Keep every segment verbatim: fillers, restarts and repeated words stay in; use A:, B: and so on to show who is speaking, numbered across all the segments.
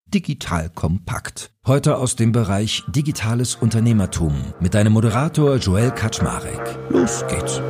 A: Digital Kompakt. Heute aus dem Bereich Digitales Unternehmertum mit deinem Moderator Joel Kaczmarek. Los geht's.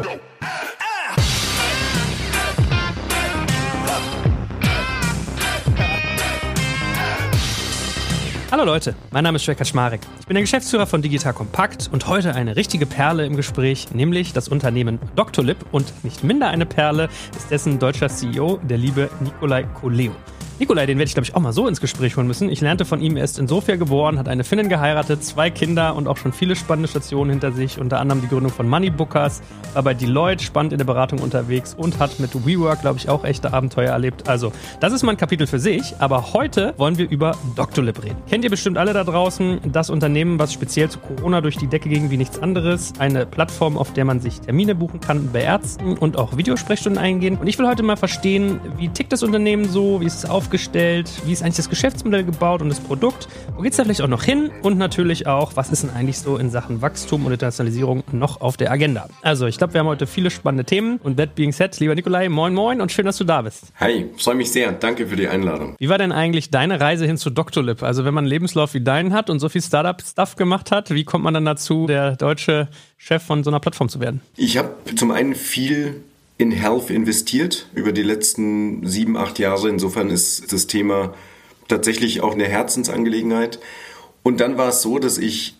B: Hallo Leute, mein Name ist Joel Kaczmarek. Ich bin der Geschäftsführer von Digital Kompakt und heute eine richtige Perle im Gespräch, nämlich das Unternehmen Doctolib, und nicht minder eine Perle ist dessen deutscher C E O, der liebe Nikolai Koleo. Nikolai, den werde ich, glaube ich, auch mal so ins Gespräch holen müssen. Ich lernte von ihm, er ist in Sofia geboren, hat eine Finnin geheiratet, zwei Kinder und auch schon viele spannende Stationen hinter sich, unter anderem die Gründung von Moneybookers, war bei Deloitte spannend in der Beratung unterwegs und hat mit WeWork, glaube ich, auch echte Abenteuer erlebt. Also, das ist mal ein Kapitel für sich, aber heute wollen wir über Doctolib reden. Kennt ihr bestimmt alle da draußen, das Unternehmen, was speziell zu Corona durch die Decke ging wie nichts anderes, eine Plattform, auf der man sich Termine buchen kann bei Ärzten und auch Videosprechstunden eingehen. Und ich will heute mal verstehen, wie tickt das Unternehmen so, wie ist es aufgestellt, gestellt, wie ist eigentlich das Geschäftsmodell gebaut und das Produkt, wo geht es da vielleicht auch noch hin und natürlich auch, was ist denn eigentlich so in Sachen Wachstum und Internationalisierung noch auf der Agenda. Also ich glaube, wir haben heute viele spannende Themen und that being said, lieber Nikolai, moin moin und schön, dass du da bist.
C: Hi, freue mich sehr, danke für die Einladung.
B: Wie war denn eigentlich deine Reise hin zu Doctolib? Also wenn man einen Lebenslauf wie deinen hat und so viel Startup-Stuff gemacht hat, wie kommt man dann dazu, der deutsche Chef von so einer Plattform zu werden?
C: Ich habe zum einen viel in Health investiert über die letzten sieben, acht Jahre. Insofern ist das Thema tatsächlich auch eine Herzensangelegenheit. Und dann war es so, dass ich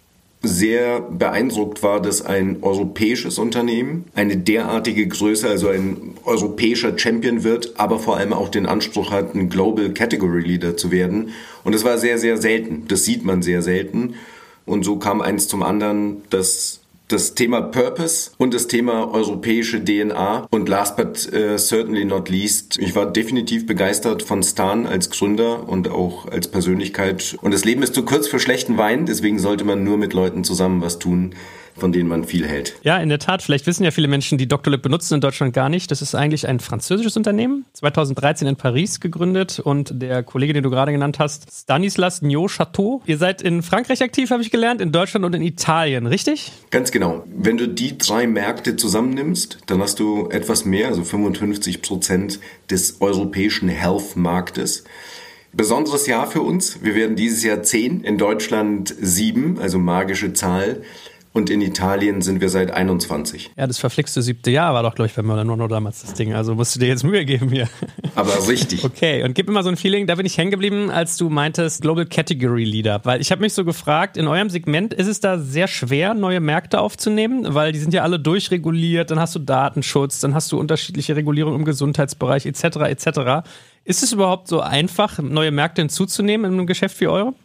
C: sehr beeindruckt war, dass ein europäisches Unternehmen eine derartige Größe, also ein europäischer Champion wird, aber vor allem auch den Anspruch hat, ein Global Category Leader zu werden. Und das war sehr, sehr selten. Das sieht man sehr selten. Und so kam eins zum anderen, dass das Thema Purpose und das Thema europäische D N A und last but uh, certainly not least, ich war definitiv begeistert von Stan als Gründer und auch als Persönlichkeit. Und das Leben ist zu kurz für schlechten Wein, deswegen sollte man nur mit Leuten zusammen was tun, von denen man viel hält.
B: Ja, in der Tat. Vielleicht wissen ja viele Menschen, die Doctolib benutzen in Deutschland gar nicht. Das ist eigentlich ein französisches Unternehmen, zweitausenddreizehn in Paris gegründet, und der Kollege, den du gerade genannt hast, Stanislas Neault-Chateau. Ihr seid in Frankreich aktiv, habe ich gelernt, in Deutschland und in Italien, richtig?
C: Ganz genau. Wenn du die drei Märkte zusammennimmst, dann hast du etwas mehr, also fünfundfünfzig Prozent des europäischen Health-Marktes. Besonderes Jahr für uns. Wir werden dieses Jahr zehn, in Deutschland sieben, also magische Zahl. Und in Italien sind wir seit einundzwanzig.
B: Ja, das verflixte siebte Jahr war doch, glaube ich, bei Molano damals das Ding. Also musst du dir jetzt Mühe geben hier.
C: Aber richtig.
B: Okay, und gib mir mal so ein Feeling, da bin ich hängen geblieben, als du meintest Global Category Leader. Weil ich habe mich so gefragt, in eurem Segment ist es da sehr schwer, neue Märkte aufzunehmen? Weil die sind ja alle durchreguliert, dann hast du Datenschutz, dann hast du unterschiedliche Regulierungen im Gesundheitsbereich et cetera et cetera. Ist es überhaupt so einfach, neue Märkte hinzuzunehmen in einem Geschäft wie eurem?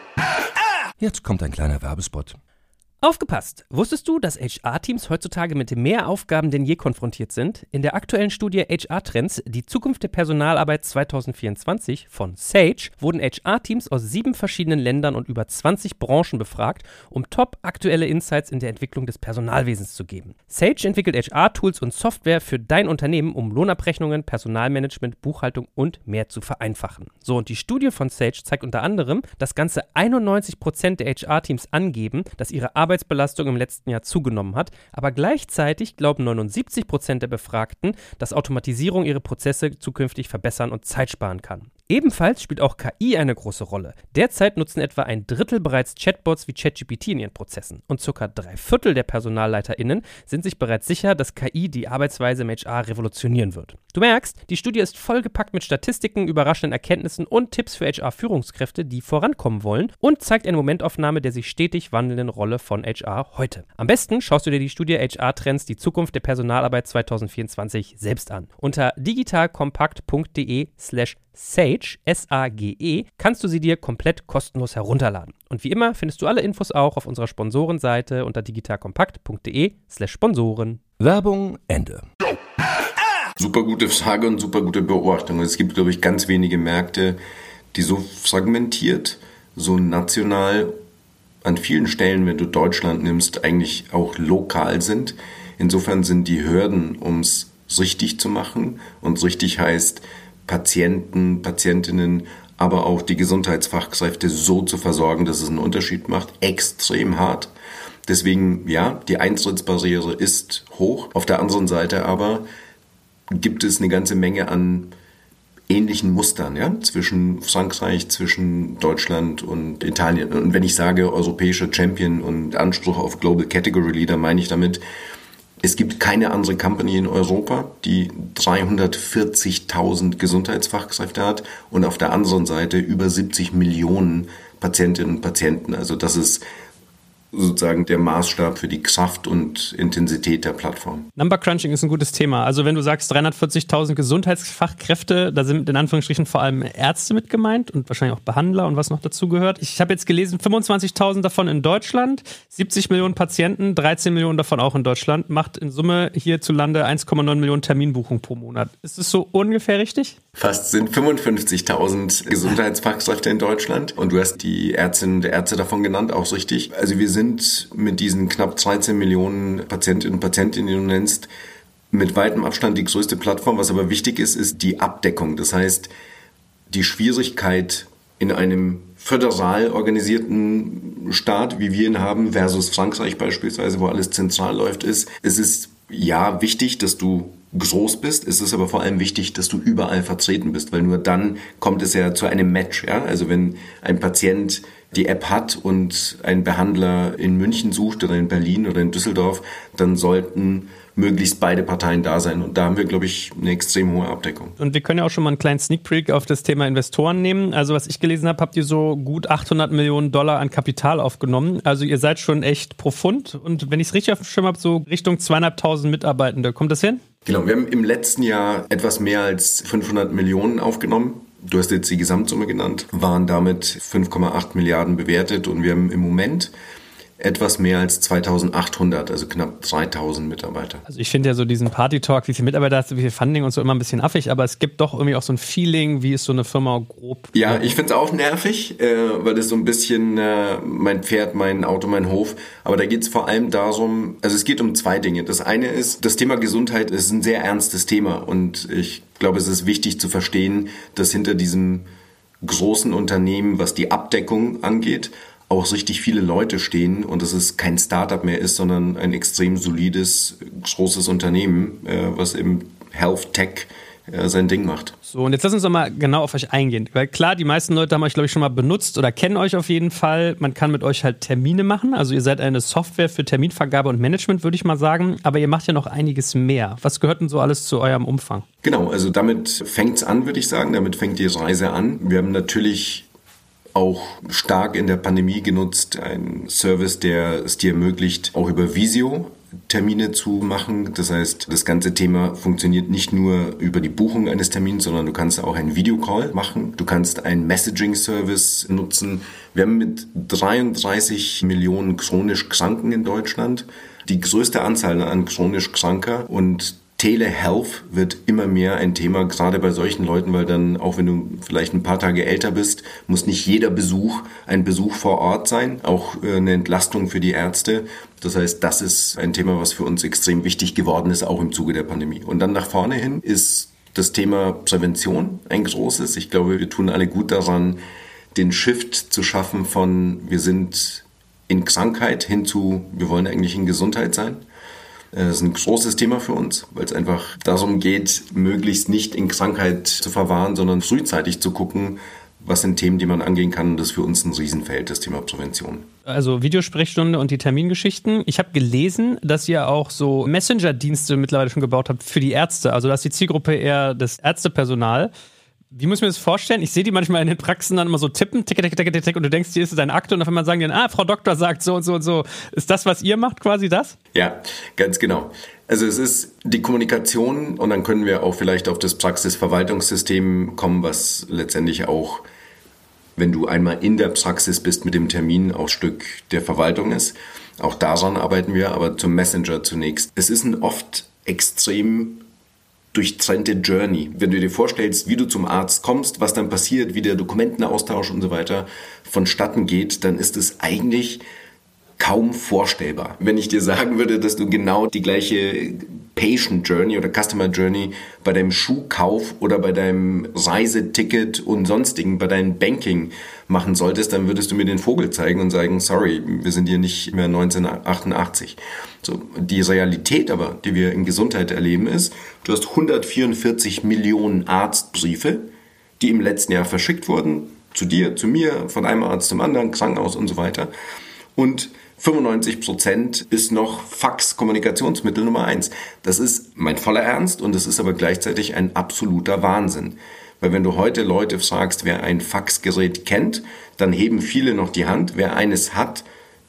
A: Jetzt kommt ein kleiner Werbespot.
D: Aufgepasst! Wusstest du, dass H R-Teams heutzutage mit mehr Aufgaben denn je konfrontiert sind? In der aktuellen Studie H R-Trends, die Zukunft der Personalarbeit zwanzig vierundzwanzig von Sage, wurden H R-Teams aus sieben verschiedenen Ländern und über zwanzig Branchen befragt, um top aktuelle Insights in der Entwicklung des Personalwesens zu geben. Sage entwickelt H R-Tools und Software für dein Unternehmen, um Lohnabrechnungen, Personalmanagement, Buchhaltung und mehr zu vereinfachen. So, und die Studie von Sage zeigt unter anderem, dass ganze einundneunzig Prozent der H R-Teams angeben, dass ihre Arbeit Arbeitsbelastung im letzten Jahr zugenommen hat, aber gleichzeitig glauben neunundsiebzig Prozent der Befragten, dass Automatisierung ihre Prozesse zukünftig verbessern und Zeit sparen kann. Ebenfalls spielt auch K I eine große Rolle. Derzeit nutzen etwa ein Drittel bereits Chatbots wie ChatGPT in ihren Prozessen und circa drei Viertel der PersonalleiterInnen sind sich bereits sicher, dass K I die Arbeitsweise im H R revolutionieren wird. Du merkst, die Studie ist vollgepackt mit Statistiken, überraschenden Erkenntnissen und Tipps für H R-Führungskräfte, die vorankommen wollen, und zeigt eine Momentaufnahme der sich stetig wandelnden Rolle von H R heute. Am besten schaust du dir die Studie H R-Trends, die Zukunft der Personalarbeit zwanzig vierundzwanzig selbst an. Unter digitalkompakt.de slash Sage, S A G E, kannst du sie dir komplett kostenlos herunterladen. Und wie immer findest du alle Infos auch auf unserer Sponsorenseite unter digitalkompakt.de slash Sponsoren.
A: Werbung Ende.
C: Super gute Frage und super gute Beobachtung. Es gibt, glaube ich, ganz wenige Märkte, die so fragmentiert, so national an vielen Stellen, wenn du Deutschland nimmst, eigentlich auch lokal sind. Insofern sind die Hürden, um es richtig zu machen, und richtig heißt, Patienten, Patientinnen, aber auch die Gesundheitsfachkräfte so zu versorgen, dass es einen Unterschied macht, extrem hart. Deswegen, ja, die Eintrittsbarriere ist hoch. Auf der anderen Seite aber gibt es eine ganze Menge an ähnlichen Mustern, ja, zwischen Frankreich, zwischen Deutschland und Italien. Und wenn ich sage europäischer Champion und Anspruch auf Global Category Leader, meine ich damit, es gibt keine andere Company in Europa, die dreihundertvierzigtausend Gesundheitsfachkräfte hat und auf der anderen Seite über siebzig Millionen Patientinnen und Patienten. Also das ist sozusagen der Maßstab für die Kraft und Intensität der Plattform.
B: Number Crunching ist ein gutes Thema. Also wenn du sagst dreihundertvierzigtausend Gesundheitsfachkräfte, da sind in Anführungsstrichen vor allem Ärzte mit gemeint und wahrscheinlich auch Behandler und was noch dazugehört. Ich habe jetzt gelesen, fünfundzwanzigtausend davon in Deutschland, siebzig Millionen Patienten, dreizehn Millionen davon auch in Deutschland, macht in Summe hierzulande eins Komma neun Millionen Terminbuchungen pro Monat. Ist das so ungefähr richtig?
C: Fast sind fünfundfünfzigtausend Gesundheitsfachkräfte in Deutschland und du hast die Ärztinnen und Ärzte davon genannt, auch richtig. Also wir sind mit diesen knapp dreizehn Millionen Patientinnen und Patienten, die du nennst, mit weitem Abstand die größte Plattform. Was aber wichtig ist, ist die Abdeckung. Das heißt, die Schwierigkeit in einem föderal organisierten Staat, wie wir ihn haben, versus Frankreich beispielsweise, wo alles zentral läuft, ist, es ist ja wichtig, dass du groß bist. Es ist aber vor allem wichtig, dass du überall vertreten bist, weil nur dann kommt es ja zu einem Match. Ja? Also wenn ein Patient die App hat und ein Behandler in München sucht oder in Berlin oder in Düsseldorf, dann sollten möglichst beide Parteien da sein. Und da haben wir, glaube ich, eine extrem hohe Abdeckung.
B: Und wir können ja auch schon mal einen kleinen Sneak Peek auf das Thema Investoren nehmen. Also was ich gelesen habe, habt ihr so gut achthundert Millionen Dollar an Kapital aufgenommen. Also ihr seid schon echt profund. Und wenn ich es richtig auf dem Schirm habe, so Richtung zweieinhalbtausend Mitarbeitende. Kommt das hin?
C: Genau, wir haben im letzten Jahr etwas mehr als fünfhundert Millionen aufgenommen. Du hast jetzt die Gesamtsumme genannt, waren damit fünf Komma acht Milliarden bewertet und wir haben im Moment etwas mehr als zweitausendachthundert, also knapp dreitausend Mitarbeiter.
B: Also ich finde ja so diesen Party-Talk, wie viele Mitarbeiter hast du, wie viel Funding und so immer ein bisschen affig, aber es gibt doch irgendwie auch so ein Feeling, wie ist so eine Firma grob.
C: Ja, ich finde es auch nervig, äh, weil das so ein bisschen äh, mein Pferd, mein Auto, mein Hof, aber da geht es vor allem darum, also es geht um zwei Dinge. Das eine ist, das Thema Gesundheit ist ein sehr ernstes Thema und ich glaube, es ist wichtig zu verstehen, dass hinter diesem großen Unternehmen, was die Abdeckung angeht, auch richtig viele Leute stehen und dass es kein Startup mehr ist, sondern ein extrem solides, großes Unternehmen, was im Health Tech sein Ding macht.
B: So, und jetzt lass uns doch mal genau auf euch eingehen. Weil klar, die meisten Leute haben euch, glaube ich, schon mal benutzt oder kennen euch auf jeden Fall. Man kann mit euch halt Termine machen. Also ihr seid eine Software für Terminvergabe und Management, würde ich mal sagen. Aber ihr macht ja noch einiges mehr. Was gehört denn so alles zu eurem Umfang?
C: Genau, also damit fängt's an, würde ich sagen. Damit fängt die Reise an. Wir haben natürlich auch stark in der Pandemie genutzt, ein Service, der es dir ermöglicht, auch über Visio Termine zu machen. Das heißt, das ganze Thema funktioniert nicht nur über die Buchung eines Termins, sondern du kannst auch einen Videocall machen. Du kannst einen Messaging-Service nutzen. Wir haben mit dreiunddreißig Millionen chronisch Kranken in Deutschland die größte Anzahl an chronisch Kranker und Telehealth wird immer mehr ein Thema, gerade bei solchen Leuten, weil dann, auch wenn du vielleicht ein paar Tage älter bist, muss nicht jeder Besuch ein Besuch vor Ort sein, auch eine Entlastung für die Ärzte. Das heißt, das ist ein Thema, was für uns extrem wichtig geworden ist, auch im Zuge der Pandemie. Und dann nach vorne hin ist das Thema Prävention ein großes. Ich glaube, wir tun alle gut daran, den Shift zu schaffen von wir sind in Krankheit hin zu wir wollen eigentlich in Gesundheit sein. Das ist ein großes Thema für uns, weil es einfach darum geht, möglichst nicht in Krankheit zu verwahren, sondern frühzeitig zu gucken, was sind Themen, die man angehen kann. Und das ist für uns ein Riesenfeld, das Thema Prävention.
B: Also Videosprechstunde und die Termingeschichten. Ich habe gelesen, dass ihr auch so Messenger-Dienste mittlerweile schon gebaut habt für die Ärzte. Also dass die Zielgruppe eher das Ärztepersonal. Wie muss ich mir das vorstellen? Ich sehe die manchmal in den Praxen dann immer so tippen, tick, tick, tick, tick, tick, und du denkst, hier ist es ein Akte und auf einmal sagen die dann, ah, Frau Doktor sagt so und so und so. Ist das, was ihr macht, quasi das?
C: Ja, ganz genau. Also es ist die Kommunikation und dann können wir auch vielleicht auf das Praxisverwaltungssystem kommen, was letztendlich auch, wenn du einmal in der Praxis bist mit dem Termin, auch Stück der Verwaltung ist. Auch daran arbeiten wir, aber zum Messenger zunächst. Es ist ein oft extrem durchtrennte Journey. Wenn du dir vorstellst, wie du zum Arzt kommst, was dann passiert, wie der Dokumentenaustausch und so weiter vonstatten geht, dann ist es eigentlich kaum vorstellbar. Wenn ich dir sagen würde, dass du genau die gleiche Patient Journey oder Customer Journey bei deinem Schuhkauf oder bei deinem Reiseticket und sonstigen, bei deinem Banking machen solltest, dann würdest du mir den Vogel zeigen und sagen, sorry, wir sind hier nicht mehr neunzehnhundertachtundachtzig. So, die Realität aber, die wir in Gesundheit erleben, ist, du hast hundertvierundvierzig Millionen Arztbriefe die im letzten Jahr verschickt wurden, zu dir, zu mir, von einem Arzt zum anderen, Krankenhaus und so weiter. Und fünfundneunzig Prozent ist noch Fax, Kommunikationsmittel Nummer eins. Das ist mein voller Ernst und es ist aber gleichzeitig ein absoluter Wahnsinn. Weil wenn du heute Leute fragst, wer ein Faxgerät kennt, dann heben viele noch die Hand. Wer eines hat,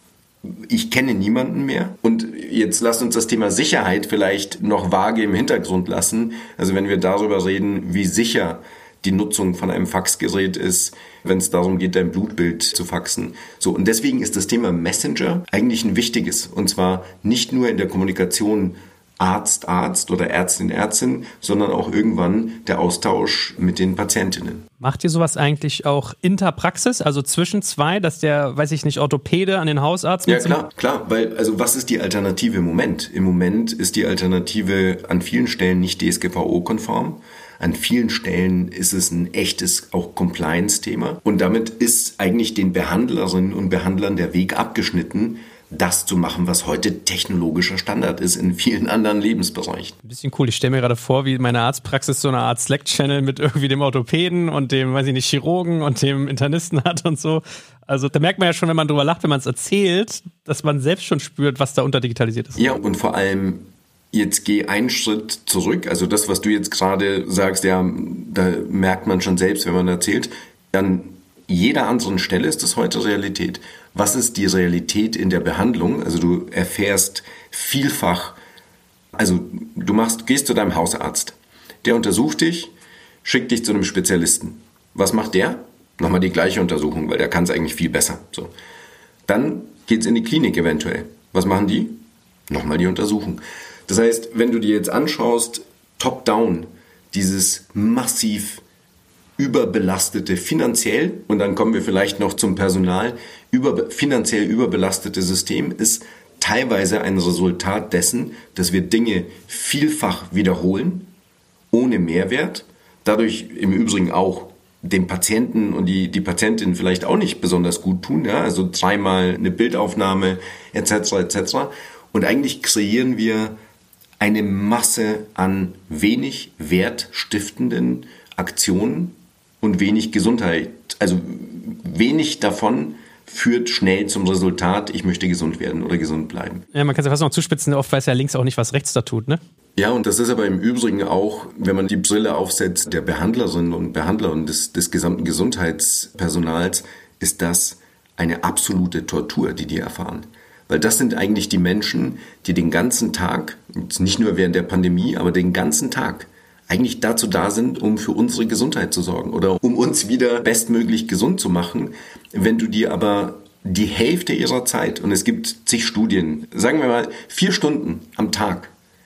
C: ich kenne niemanden mehr. Und jetzt lasst uns das Thema Sicherheit vielleicht noch vage im Hintergrund lassen. Also wenn wir darüber reden, wie sicher die Nutzung von einem Faxgerät ist, wenn es darum geht, dein Blutbild zu faxen. So, und deswegen ist das Thema Messenger eigentlich ein wichtiges. Und zwar nicht nur in der Kommunikation Arzt, Arzt oder Ärztin, Ärztin, sondern auch irgendwann der Austausch mit den Patientinnen.
B: Macht ihr sowas eigentlich auch interpraxis, also zwischen zwei, dass der, weiß ich nicht, Orthopäde an den Hausarzt
C: Ja, klar, klar, weil, also was ist die Alternative im Moment? Im Moment ist die Alternative an vielen Stellen nicht D S G V O-konform. An vielen Stellen ist es ein echtes auch Compliance-Thema. Und damit ist eigentlich den Behandlerinnen und Behandlern der Weg abgeschnitten, das zu machen, was heute technologischer Standard ist in vielen anderen Lebensbereichen.
B: Ein bisschen cool. Ich stelle mir gerade vor, wie meine Arztpraxis so eine Art Slack-Channel mit irgendwie dem Orthopäden und dem, weiß ich nicht, Chirurgen und dem Internisten hat und so. Also da merkt man ja schon, wenn man drüber lacht, wenn man es erzählt, dass man selbst schon spürt, was da unterdigitalisiert ist.
C: Ja, und vor allem jetzt geh einen Schritt zurück. Also das, was du jetzt gerade sagst, ja, da merkt man schon selbst, wenn man erzählt. An jeder anderen Stelle ist das heute Realität. Was ist die Realität in der Behandlung? Also du erfährst vielfach, also du machst, gehst zu deinem Hausarzt. Der untersucht dich, schickt dich zu einem Spezialisten. Was macht der? Nochmal die gleiche Untersuchung, weil der kann es eigentlich viel besser. So. Dann geht's in die Klinik eventuell. Was machen die? Nochmal die Untersuchung. Das heißt, wenn du dir jetzt anschaust, top-down, dieses massiv überbelastete, finanziell, und dann kommen wir vielleicht noch zum Personal, über, finanziell überbelastete System ist teilweise ein Resultat dessen, dass wir Dinge vielfach wiederholen, ohne Mehrwert, dadurch im Übrigen auch dem Patienten und die, die Patientin vielleicht auch nicht besonders gut tun, ja? Also dreimal eine Bildaufnahme et cetera et cetera. Und eigentlich kreieren wir eine Masse an wenig wertstiftenden Aktionen und wenig Gesundheit. Also wenig davon führt schnell zum Resultat, ich möchte gesund werden oder gesund bleiben.
B: Ja, man kann es ja fast noch zuspitzen, oft weiß ja links auch nicht, was rechts da tut, ne?
C: Ja, und das ist aber im Übrigen auch, wenn man die Brille aufsetzt, der Behandlerinnen und Behandler und des, des gesamten Gesundheitspersonals, ist das eine absolute Tortur, die die erfahren. Weil das sind eigentlich die Menschen, die den ganzen Tag, nicht nur während der Pandemie, aber den ganzen Tag eigentlich dazu da sind, um für unsere Gesundheit zu sorgen oder um uns wieder bestmöglich gesund zu machen. Wenn du dir aber die Hälfte ihrer Zeit, und es gibt zig Studien, sagen wir mal vier Stunden am Tag,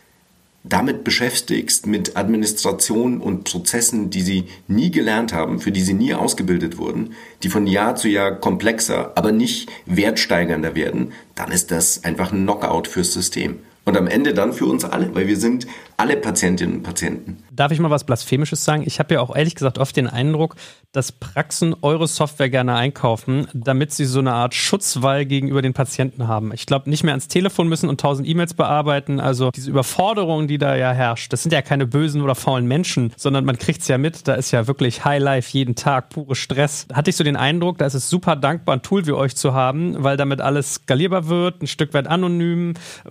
C: damit beschäftigst mit Administration und Prozessen, die sie nie gelernt haben, für die sie nie ausgebildet wurden, die von Jahr zu Jahr komplexer, aber nicht wertsteigernder werden, dann ist das einfach ein Knockout fürs System. Und am Ende dann für uns alle, weil wir sind alle Patientinnen und Patienten.
B: Darf ich mal was Blasphemisches sagen? Ich habe ja auch ehrlich gesagt oft den Eindruck, dass Praxen eure Software gerne einkaufen, damit sie so eine Art Schutzwall gegenüber den Patienten haben. Ich glaube, nicht mehr ans Telefon müssen und tausend E-Mails bearbeiten. Also diese Überforderung, die da ja herrscht, das sind ja keine bösen oder faulen Menschen, sondern man kriegt es ja mit. Da ist ja wirklich Highlife jeden Tag, pure Stress. Da hatte ich so den Eindruck, da ist es super dankbar, ein Tool wie euch zu haben, weil damit alles skalierbar wird, ein Stück weit anonym.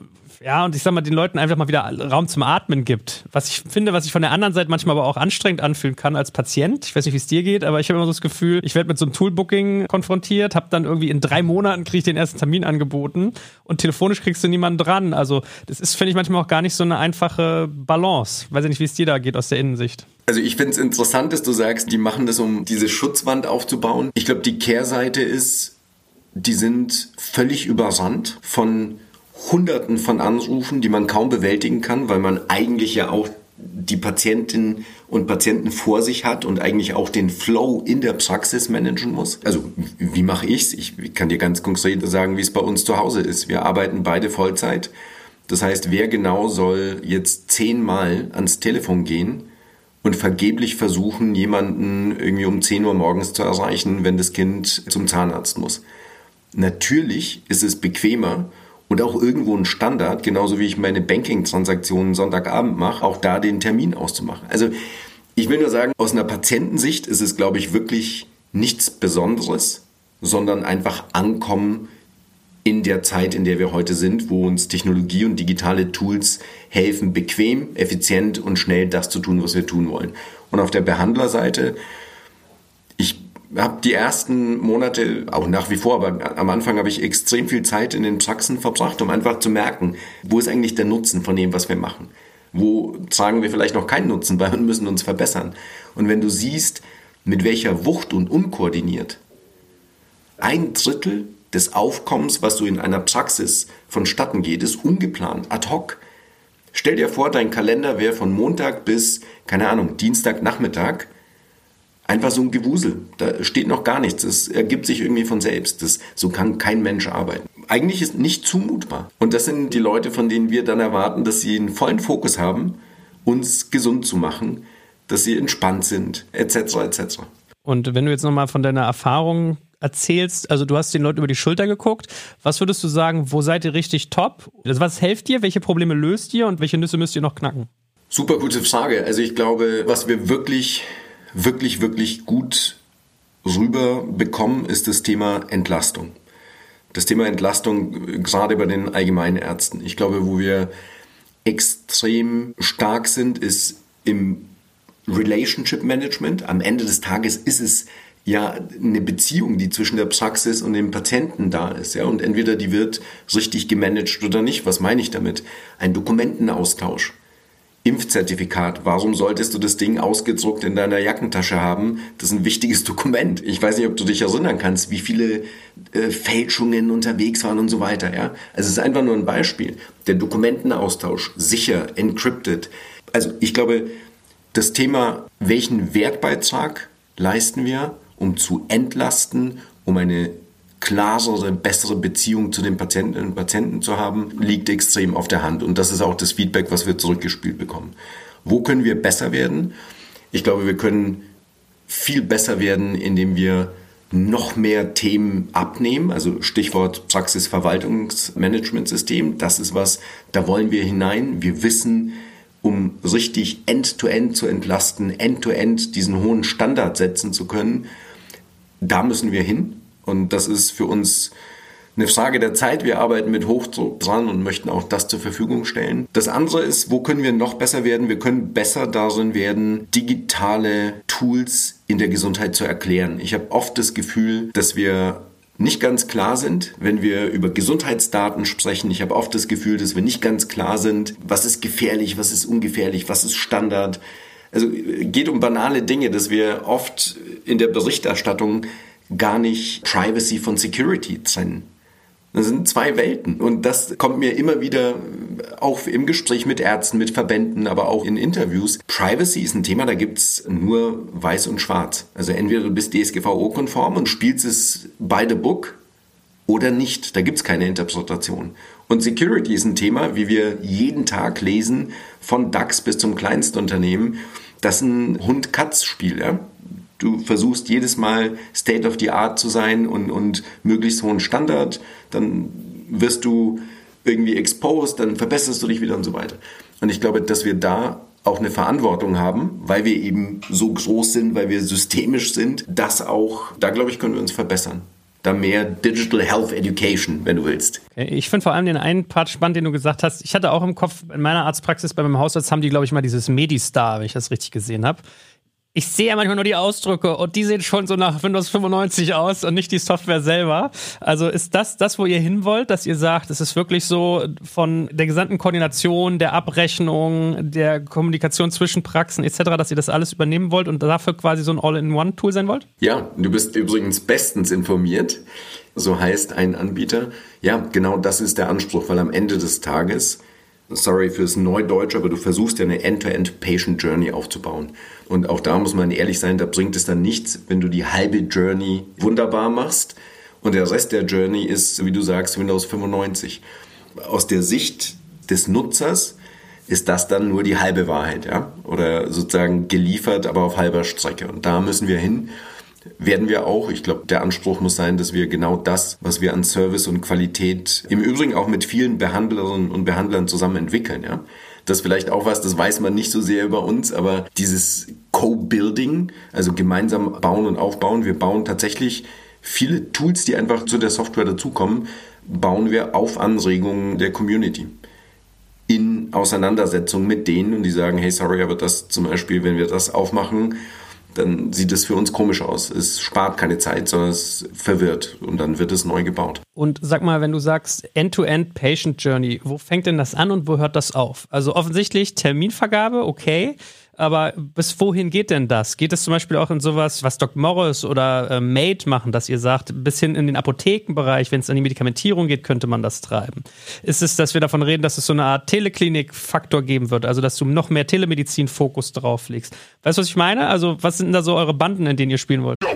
B: Ja, und ich sag mal, den Leuten einfach mal wieder Raum zum Atmen gibt. Was ich finde, was ich von der anderen Seite manchmal aber auch anstrengend anfühlen kann als Patient. Ich weiß nicht, wie es dir geht, aber ich habe immer so das Gefühl, ich werde mit so einem Toolbooking konfrontiert, habe dann irgendwie in drei Monaten kriege ich den ersten Termin angeboten und telefonisch kriegst du niemanden dran. Also das ist, finde ich, manchmal auch gar nicht so eine einfache Balance. Weiß ja nicht, wie es dir da geht aus der Innensicht.
C: Also ich finde es interessant, dass du sagst, die machen das, um diese Schutzwand aufzubauen. Ich glaube, die Kehrseite ist, die sind völlig überrannt von Hunderten von Anrufen, die man kaum bewältigen kann, weil man eigentlich ja auch die Patientinnen und Patienten vor sich hat und eigentlich auch den Flow in der Praxis managen muss. Also wie mache ich's? Ich kann dir ganz konkret sagen, wie es bei uns zu Hause ist. Wir arbeiten beide Vollzeit. Das heißt, wer genau soll jetzt zehnmal ans Telefon gehen und vergeblich versuchen, jemanden irgendwie um zehn Uhr morgens zu erreichen, wenn das Kind zum Zahnarzt muss? Natürlich ist es bequemer, und auch irgendwo ein Standard, genauso wie ich meine Banking-Transaktionen Sonntagabend mache, auch da den Termin auszumachen. Also Ich will nur sagen, aus einer Patientensicht ist es, glaube ich, wirklich nichts Besonderes, sondern einfach ankommen in der Zeit, in der wir heute sind, wo uns Technologie und digitale Tools helfen, bequem, effizient und schnell das zu tun, was wir tun wollen. Und auf der Behandlerseite, ich habe die ersten Monate, auch nach wie vor, aber am Anfang habe ich extrem viel Zeit in den Praxen verbracht, um einfach zu merken, wo ist eigentlich der Nutzen von dem, was wir machen. Wo tragen wir vielleicht noch keinen Nutzen bei und müssen uns verbessern. Und wenn du siehst, mit welcher Wucht und unkoordiniert ein Drittel des Aufkommens, was du in einer Praxis vonstatten geht, ist ungeplant, ad hoc. Stell dir vor, dein Kalender wäre von Montag bis, keine Ahnung, Dienstagnachmittag einfach so ein Gewusel. Da steht noch gar nichts. Es ergibt sich irgendwie von selbst. Das, so kann kein Mensch arbeiten. Eigentlich ist nicht zumutbar. Und das sind die Leute, von denen wir dann erwarten, dass sie einen vollen Fokus haben, uns gesund zu machen, dass sie entspannt sind, et cetera et cetera.
B: Und wenn du jetzt nochmal von deiner Erfahrung erzählst, also du hast den Leuten über die Schulter geguckt, was würdest du sagen, wo seid ihr richtig top? Also was hilft dir, welche Probleme löst ihr und welche Nüsse müsst ihr noch knacken?
C: Super gute Frage. Also ich glaube, was wir wirklich, wirklich, wirklich gut rüberbekommen, ist das Thema Entlastung. Das Thema Entlastung gerade bei den Allgemeinärzten. Ich glaube, wo wir extrem stark sind, ist im Relationship Management. Am Ende des Tages ist es ja eine Beziehung, die zwischen der Praxis und dem Patienten da ist. Ja? Und entweder die wird richtig gemanagt oder nicht. Was meine ich damit? Ein Dokumentenaustausch. Impfzertifikat. Warum solltest du das Ding ausgedruckt in deiner Jackentasche haben? Das ist ein wichtiges Dokument. Ich weiß nicht, ob du dich erinnern kannst, wie viele äh, Fälschungen unterwegs waren und so weiter. Ja? Also es ist einfach nur ein Beispiel. Der Dokumentenaustausch, sicher, encrypted. Also ich glaube, das Thema, welchen Wertbeitrag leisten wir, um zu entlasten, um eine klarere, bessere Beziehung zu den Patientinnen und Patienten zu haben, liegt extrem auf der Hand. Und das ist auch das Feedback, was wir zurückgespielt bekommen. Wo können wir besser werden? Ich glaube, wir können viel besser werden, indem wir noch mehr Themen abnehmen. Also Stichwort Praxisverwaltungsmanagementsystem. Das ist was, da wollen wir hinein. Wir wissen, um richtig End-to-End zu entlasten, End-to-End diesen hohen Standard setzen zu können, da müssen wir hin. Und das ist für uns eine Frage der Zeit. Wir arbeiten mit Hochdruck dran und möchten auch das zur Verfügung stellen. Das andere ist, wo können wir noch besser werden? Wir können besser darin werden, digitale Tools in der Gesundheit zu erklären. Ich habe oft das Gefühl, dass wir nicht ganz klar sind, wenn wir über Gesundheitsdaten sprechen. Ich habe oft das Gefühl, dass wir nicht ganz klar sind, was ist gefährlich, was ist ungefährlich, was ist Standard. Also geht um banale Dinge, dass wir oft in der Berichterstattung gar nicht Privacy von Security trennen. Das sind zwei Welten und das kommt mir immer wieder auch im Gespräch mit Ärzten, mit Verbänden, aber auch in Interviews. Privacy ist ein Thema, da gibt's nur weiß und schwarz. Also entweder du bist D S G V O-konform und spielst es by the book oder nicht. Da gibt's keine Interpretation. Und Security ist ein Thema, wie wir jeden Tag lesen, von DAX bis zum Kleinstunternehmen. Das ist ein Hund-Katz-Spiel, ja? Du versuchst jedes Mal State of the Art zu sein und, und möglichst hohen Standard, dann wirst du irgendwie exposed, dann verbesserst du dich wieder und so weiter. Und ich glaube, dass wir da auch eine Verantwortung haben, weil wir eben so groß sind, weil wir systemisch sind, das auch, da glaube ich, können wir uns verbessern. Da mehr Digital Health Education, wenn du willst.
B: Ich finde vor allem den einen Part spannend, den du gesagt hast. Ich hatte auch im Kopf, in meiner Arztpraxis bei meinem Hausarzt haben die, glaube ich, mal dieses Medistar, wenn ich das richtig gesehen habe. Ich sehe ja manchmal nur die Ausdrücke und die sehen schon so nach Windows fünfundneunzig aus und nicht die Software selber. Also ist das das, wo ihr hin wollt, dass ihr sagt, es ist wirklich so von der gesamten Koordination, der Abrechnung, der Kommunikation zwischen Praxen et cetera, dass ihr das alles übernehmen wollt und dafür quasi so ein All-in-One-Tool sein wollt?
C: Ja, du bist übrigens bestens informiert. So heißt ein Anbieter. Ja, genau das ist der Anspruch, weil am Ende des Tages, sorry fürs Neudeutsch, aber du versuchst ja eine End-to-End Patient Journey aufzubauen. Und auch da muss man ehrlich sein, da bringt es dann nichts, wenn du die halbe Journey wunderbar machst und der Rest der Journey ist, wie du sagst, Windows fünfundneunzig. Aus der Sicht des Nutzers ist das dann nur die halbe Wahrheit, ja? Oder sozusagen geliefert, aber auf halber Strecke. Und da müssen wir hin. Werden wir auch. Ich glaube, der Anspruch muss sein, dass wir genau das, was wir an Service und Qualität im Übrigen auch mit vielen Behandlerinnen und Behandlern zusammen entwickeln, ja, Das ist vielleicht auch was, das weiß man nicht so sehr über uns, aber dieses Co-Building, also gemeinsam bauen und aufbauen, wir bauen tatsächlich viele Tools, die einfach zu der Software dazukommen, bauen wir auf Anregungen der Community. In Auseinandersetzung mit denen und die sagen, hey, sorry, aber das zum Beispiel, wenn wir das aufmachen, dann sieht es für uns komisch aus. Es spart keine Zeit, sondern es verwirrt und dann wird es neu gebaut.
B: Und sag mal, wenn du sagst End-to-End Patient Journey, wo fängt denn das an und wo hört das auf? Also offensichtlich Terminvergabe, okay, aber bis wohin geht denn das? Geht es zum Beispiel auch in sowas, was Doc Morris oder äh, Made machen, dass ihr sagt, bis hin in den Apothekenbereich, wenn es an die Medikamentierung geht, könnte man das treiben? Ist es, dass wir davon reden, dass es so eine Art Teleklinik-Faktor geben wird, also dass du noch mehr Telemedizin-Fokus drauf legst? Weißt du, was ich meine? Also was sind da so eure Banden, in denen ihr spielen wollt?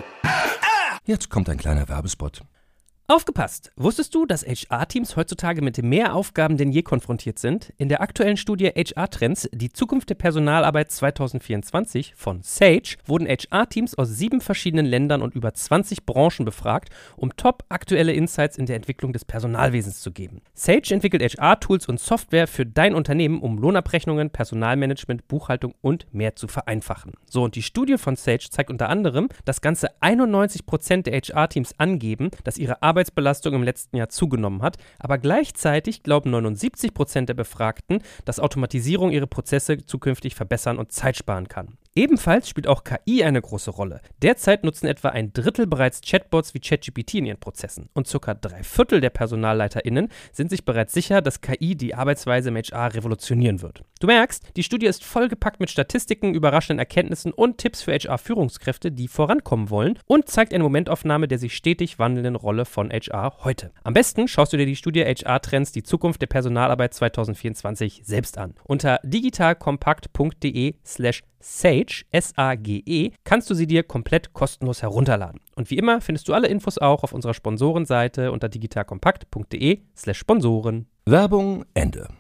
A: Jetzt kommt ein kleiner Werbespot.
D: Aufgepasst! Wusstest du, dass H R-Teams heutzutage mit mehr Aufgaben denn je konfrontiert sind? In der aktuellen Studie H R-Trends, die Zukunft der Personalarbeit zwanzig vierundzwanzig von Sage, wurden H R-Teams aus sieben verschiedenen Ländern und über zwanzig Branchen befragt, um top aktuelle Insights in der Entwicklung des Personalwesens zu geben. Sage entwickelt H R-Tools und Software für dein Unternehmen, um Lohnabrechnungen, Personalmanagement, Buchhaltung und mehr zu vereinfachen. So, und die Studie von Sage zeigt unter anderem, dass ganze einundneunzig Prozent der H R-Teams angeben, dass ihre Arbeit Arbeitsbelastung im letzten Jahr zugenommen hat, aber gleichzeitig glauben neunundsiebzig Prozent der Befragten, dass Automatisierung ihre Prozesse zukünftig verbessern und Zeit sparen kann. Ebenfalls spielt auch K I eine große Rolle. Derzeit nutzen etwa ein Drittel bereits Chatbots wie ChatGPT in ihren Prozessen und circa drei Viertel der PersonalleiterInnen sind sich bereits sicher, dass K I die Arbeitsweise im H R revolutionieren wird. Du merkst, die Studie ist vollgepackt mit Statistiken, überraschenden Erkenntnissen und Tipps für H R-Führungskräfte, die vorankommen wollen und zeigt eine Momentaufnahme der sich stetig wandelnden Rolle von H R heute. Am besten schaust du dir die Studie H R-Trends, die Zukunft der Personalarbeit zwanzig vierundzwanzig selbst an. Unter digitalkompakt.de slash Sage, S A G E, kannst du sie dir komplett kostenlos herunterladen. Und wie immer findest du alle Infos auch auf unserer Sponsorenseite unter digitalkompakt.de slash Sponsoren.
A: Werbung Ende.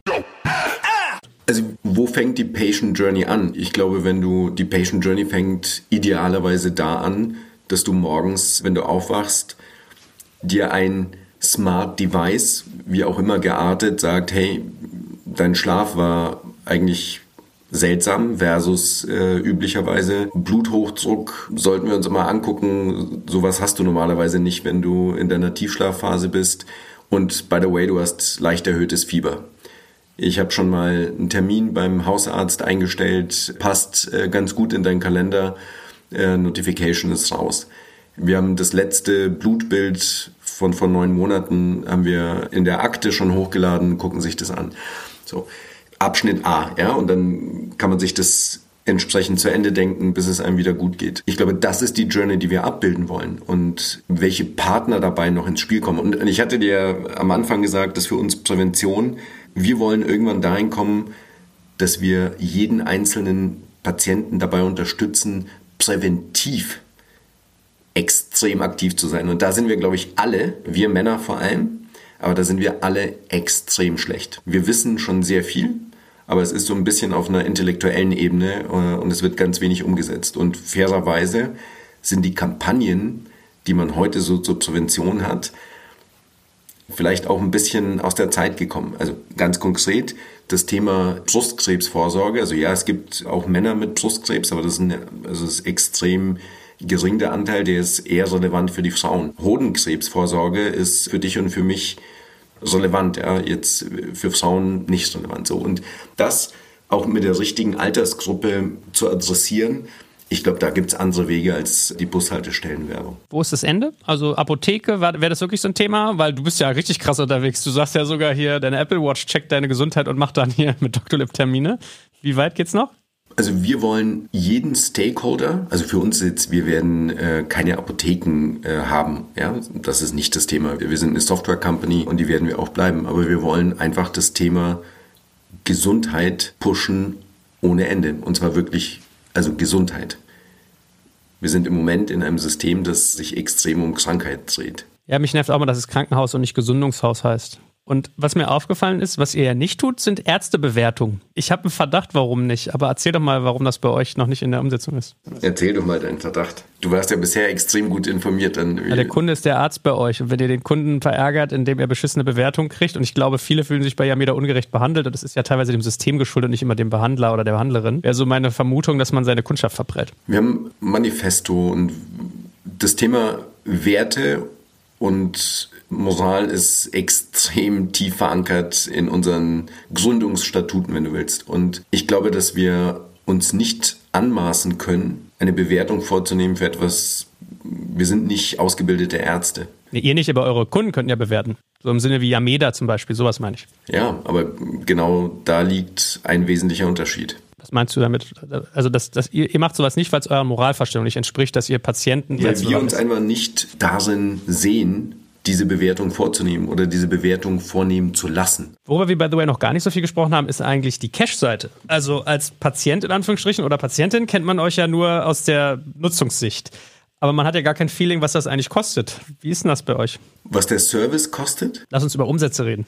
C: Also wo fängt die Patient Journey an? Ich glaube, wenn du die Patient Journey fängt idealerweise da an, dass du morgens, wenn du aufwachst, dir ein Smart Device, wie auch immer geartet, sagt, hey, dein Schlaf war eigentlich seltsam versus äh, üblicherweise Bluthochdruck sollten wir uns mal angucken. Sowas hast du normalerweise nicht, wenn du in deiner Tiefschlafphase bist. Und by the way, du hast leicht erhöhtes Fieber. Ich habe schon mal einen Termin beim Hausarzt eingestellt, passt äh, ganz gut in deinen Kalender, äh, Notification ist raus. Wir haben das letzte Blutbild von vor neun Monaten haben wir in der Akte schon hochgeladen, gucken sich das an. So. Abschnitt A, ja, und dann kann man sich das entsprechend zu Ende denken, bis es einem wieder gut geht. Ich glaube, das ist die Journey, die wir abbilden wollen und welche Partner dabei noch ins Spiel kommen. Und ich hatte dir am Anfang gesagt, dass für uns Prävention, wir wollen irgendwann dahin kommen, dass wir jeden einzelnen Patienten dabei unterstützen, präventiv extrem aktiv zu sein. Und da sind wir, glaube ich, alle, wir Männer vor allem, aber da sind wir alle extrem schlecht. Wir wissen schon sehr viel, aber es ist so ein bisschen auf einer intellektuellen Ebene und es wird ganz wenig umgesetzt. Und fairerweise sind die Kampagnen, die man heute so zur Prävention hat, vielleicht auch ein bisschen aus der Zeit gekommen. Also ganz konkret das Thema Brustkrebsvorsorge. Also ja, es gibt auch Männer mit Brustkrebs, aber das ist, eine, also das ist extrem gering der Anteil, der ist eher relevant für die Frauen. Hodenkrebsvorsorge ist für dich und für mich relevant, ja, jetzt für Frauen nicht relevant. So. Und das auch mit der richtigen Altersgruppe zu adressieren, ich glaube, da gibt es andere Wege als die Bushaltestellenwerbung.
B: Wo ist das Ende? Also Apotheke, wäre das wirklich so ein Thema? Weil du bist ja richtig krass unterwegs. Du sagst ja sogar hier, deine Apple Watch checkt deine Gesundheit und macht dann hier mit Doctolib Termine. Wie weit geht's noch?
C: Also wir wollen jeden Stakeholder, also für uns jetzt, wir werden äh, keine Apotheken äh, haben, ja, das ist nicht das Thema. Wir sind eine Software-Company und die werden wir auch bleiben, aber wir wollen einfach das Thema Gesundheit pushen ohne Ende und zwar wirklich, also Gesundheit. Wir sind im Moment in einem System, das sich extrem um Krankheit dreht.
B: Ja, mich nervt auch mal, dass es Krankenhaus und nicht Gesundungshaus heißt. Und was mir aufgefallen ist, was ihr ja nicht tut, sind Ärztebewertungen. Ich habe einen Verdacht, warum nicht. Aber erzähl doch mal, warum das bei euch noch nicht in der Umsetzung ist.
C: Erzähl doch mal deinen Verdacht. Du warst ja bisher extrem gut informiert. Dann
B: ja, der Kunde ist der Arzt bei euch. Und wenn ihr den Kunden verärgert, indem er beschissene Bewertungen kriegt, und ich glaube, viele fühlen sich bei Yameda ungerecht behandelt, und das ist ja teilweise dem System geschuldet, nicht immer dem Behandler oder der Behandlerin, wäre so meine Vermutung, dass man seine Kundschaft verprellt.
C: Wir haben Manifesto und das Thema Werte und Moral ist extrem tief verankert in unseren Gründungsstatuten, wenn du willst. Und ich glaube, dass wir uns nicht anmaßen können, eine Bewertung vorzunehmen für etwas. Wir sind nicht ausgebildete Ärzte.
B: Nee, ihr nicht, aber eure Kunden könnten ja bewerten. So im Sinne wie Yameda zum Beispiel, sowas meine ich.
C: Ja, aber genau da liegt ein wesentlicher Unterschied.
B: Was meinst du damit? Also das, das, ihr, ihr macht sowas nicht, weil es eurer Moralvorstellung nicht entspricht, dass ihr Patienten...
C: Weil wir uns einfach nicht darin sehen, diese Bewertung vorzunehmen oder diese Bewertung vornehmen zu lassen.
B: Worüber wir, by the way, noch gar nicht so viel gesprochen haben, ist eigentlich die Cash-Seite. Also als Patient in Anführungsstrichen oder Patientin kennt man euch ja nur aus der Nutzungssicht. Aber man hat ja gar kein Feeling, was das eigentlich kostet. Wie ist denn das bei euch?
C: Was der Service kostet?
B: Lass uns über Umsätze reden.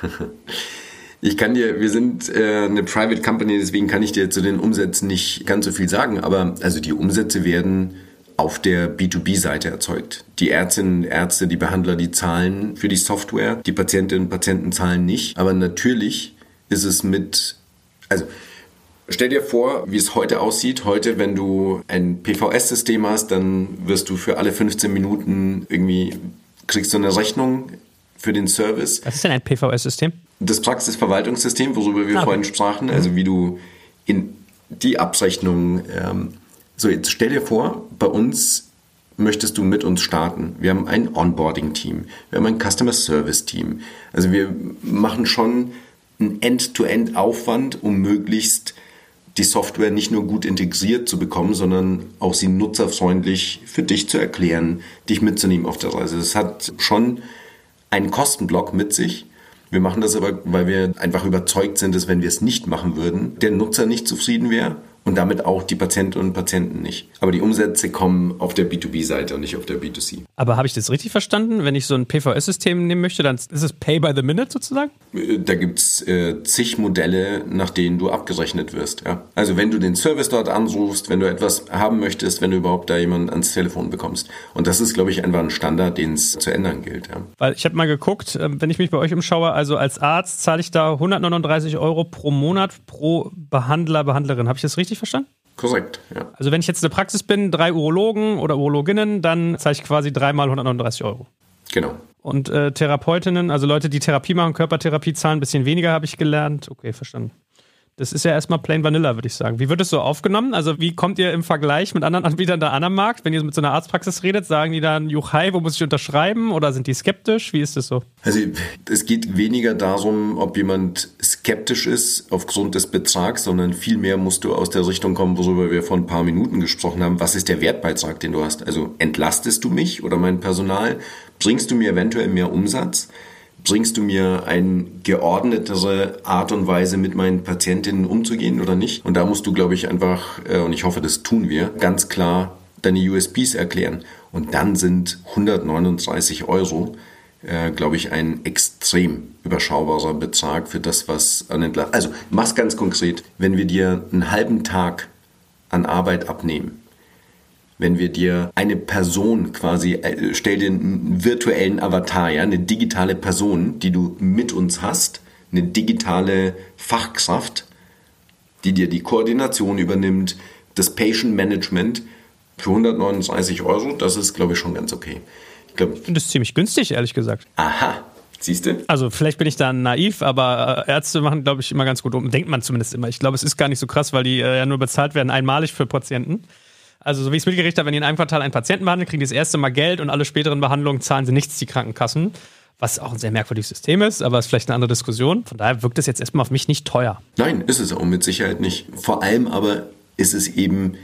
C: Ich kann dir, wir sind äh, eine Private Company, deswegen kann ich dir zu den Umsätzen nicht ganz so viel sagen. Aber also die Umsätze werden auf der B zwei B-Seite erzeugt. Die Ärztinnen und Ärzte, die Behandler, die zahlen für die Software. Die Patientinnen und Patienten zahlen nicht. Aber natürlich ist es mit, also stell dir vor, wie es heute aussieht. Heute, wenn du ein P V S-System hast, dann wirst du für alle fünfzehn Minuten irgendwie, kriegst du eine Rechnung für den Service.
B: Was ist denn ein P V S-System?
C: Das Praxisverwaltungssystem, worüber wir ah, okay. vorhin sprachen, also wie du in die Abrechnung, ähm, so jetzt stell dir vor, bei uns möchtest du mit uns starten. Wir haben ein Onboarding-Team, wir haben ein Customer-Service-Team. Also wir machen schon einen End-to-End-Aufwand, um möglichst die Software nicht nur gut integriert zu bekommen, sondern auch sie nutzerfreundlich für dich zu erklären, dich mitzunehmen auf der Reise. Das hat schon einen Kostenblock mit sich. Wir machen das aber, weil wir einfach überzeugt sind, dass wenn wir es nicht machen würden, der Nutzer nicht zufrieden wäre und damit auch die Patientinnen und Patienten nicht. Aber die Umsätze kommen auf der B zwei B-Seite und nicht auf der B zwei C.
B: Aber habe ich das richtig verstanden? Wenn ich so ein P V S-System nehmen möchte, dann ist es Pay by the Minute sozusagen?
C: Da gibt es äh, zig Modelle, nach denen du abgerechnet wirst. Ja. Also wenn du den Service dort anrufst, wenn du etwas haben möchtest, wenn du überhaupt da jemanden ans Telefon bekommst. Und das ist, glaube ich, einfach ein Standard, den es zu ändern gilt. Ja.
B: Weil ich habe mal geguckt, wenn ich mich bei euch umschaue, also als Arzt zahle ich da hundertneununddreißig Euro pro Monat pro Behandler, Behandlerin. Habe ich das richtig verstanden?
C: Korrekt, ja.
B: Also wenn ich jetzt in der Praxis bin, drei Urologen oder Urologinnen, dann zahle ich quasi dreimal hundertneununddreißig Euro.
C: Genau.
B: Und äh, Therapeutinnen, also Leute, die Therapie machen, Körpertherapie zahlen ein bisschen weniger, habe ich gelernt. Okay, verstanden. Das ist ja erstmal plain vanilla, würde ich sagen. Wie wird es so aufgenommen? Also wie kommt ihr im Vergleich mit anderen Anbietern da an am Markt? Wenn ihr mit so einer Arztpraxis redet, sagen die dann, Juchai, wo muss ich unterschreiben? Oder sind die skeptisch? Wie ist das so?
C: Also es geht weniger darum, ob jemand skeptisch ist aufgrund des Betrags, sondern vielmehr musst du aus der Richtung kommen, worüber wir vor ein paar Minuten gesprochen haben. Was ist der Wertbeitrag, den du hast? Also entlastest du mich oder mein Personal? Bringst du mir eventuell mehr Umsatz? Bringst du mir eine geordnetere Art und Weise, mit meinen Patientinnen umzugehen oder nicht? Und da musst du, glaube ich, einfach, und ich hoffe, das tun wir, ganz klar deine U S Ps erklären. Und dann sind hundertneununddreißig Euro, äh, glaube ich, ein extrem überschaubarer Betrag für das, was an Entlastung... Also, mach's ganz konkret. Wenn wir dir einen halben Tag an Arbeit abnehmen, wenn wir dir eine Person quasi, stell dir einen virtuellen Avatar, ja, eine digitale Person, die du mit uns hast, eine digitale Fachkraft, die dir die Koordination übernimmt, das Patient Management für hundertneununddreißig Euro, das ist, glaube ich, schon ganz okay. Ich, glaub,
B: ich finde das ziemlich günstig, ehrlich gesagt.
C: Aha. Siehst du?
B: Also vielleicht bin ich da naiv, aber Ärzte machen, glaube ich, immer ganz gut um. Denkt man zumindest immer. Ich glaube, es ist gar nicht so krass, weil die äh, ja nur bezahlt werden einmalig für Patienten. Also so wie ich es mitgekriegt habe, wenn die in einem Quartal einen Patienten behandeln, kriegen die das erste Mal Geld und alle späteren Behandlungen zahlen sie nichts, die Krankenkassen. Was auch ein sehr merkwürdiges System ist, aber ist vielleicht eine andere Diskussion. Von daher wirkt es jetzt erstmal auf mich nicht teuer.
C: Nein, ist es auch mit Sicherheit nicht. Vor allem aber ist es eben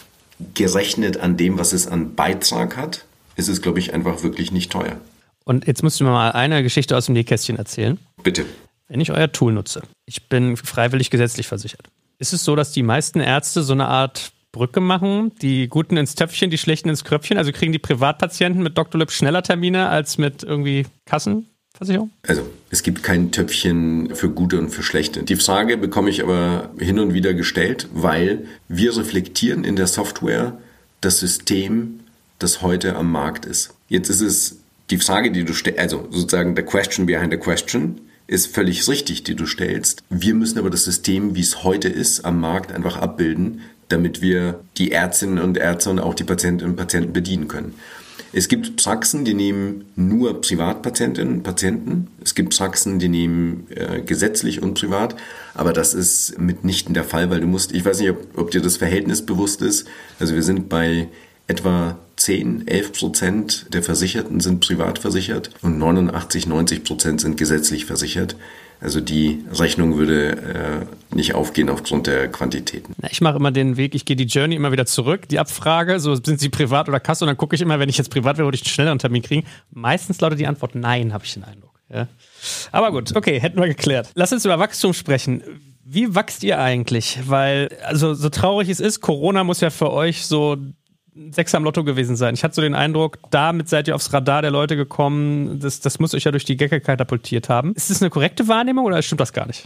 C: gerechnet an dem, was es an Beitrag hat, ist es, glaube ich, einfach wirklich nicht teuer.
B: Und jetzt müsst ihr mir mal eine Geschichte aus dem Nähkästchen erzählen.
C: Bitte.
B: Wenn ich euer Tool nutze, ich bin freiwillig gesetzlich versichert, ist es so, dass die meisten Ärzte so eine Art Brücke machen, die Guten ins Töpfchen, die Schlechten ins Kröpfchen? Also kriegen die Privatpatienten mit Doktor Lip schneller Termine als mit irgendwie Kassenversicherten? Versicherung?
C: Also es gibt kein Töpfchen für gute und für schlechte. Die Frage bekomme ich aber hin und wieder gestellt, weil wir reflektieren in der Software das System, das heute am Markt ist. Jetzt ist es die Frage, die du stellst, also sozusagen the question behind the question, ist völlig richtig, die du stellst. Wir müssen aber das System, wie es heute ist, am Markt einfach abbilden, damit wir die Ärztinnen und Ärzte und auch die Patientinnen und Patienten bedienen können. Es gibt Praxen, die nehmen nur Privatpatientinnen und Patienten. Es gibt Praxen, die nehmen äh, gesetzlich und privat. Aber das ist mitnichten der Fall, weil du musst, ich weiß nicht, ob, ob dir das Verhältnis bewusst ist. Also wir sind bei etwa zehn, elf Prozent der Versicherten sind privat versichert und neunundachtzig, neunzig Prozent sind gesetzlich versichert. Also die Rechnung würde äh, nicht aufgehen aufgrund der Quantitäten.
B: Ich mache immer den Weg, ich gehe die Journey immer wieder zurück, die Abfrage, so sind Sie privat oder Kasse, und dann gucke ich immer, wenn ich jetzt privat wäre, würde ich einen schnelleren Termin kriegen. Meistens lautet die Antwort nein, habe ich den Eindruck. Ja. Aber gut, okay, hätten wir geklärt. Lass uns über Wachstum sprechen. Wie wächst ihr eigentlich? Weil, also so traurig es ist, Corona muss ja für euch so Sechser am Lotto gewesen sein. Ich hatte so den Eindruck, damit seid ihr aufs Radar der Leute gekommen. Das, das muss euch ja durch die Decke katapultiert haben. Ist das eine korrekte Wahrnehmung oder stimmt das gar nicht?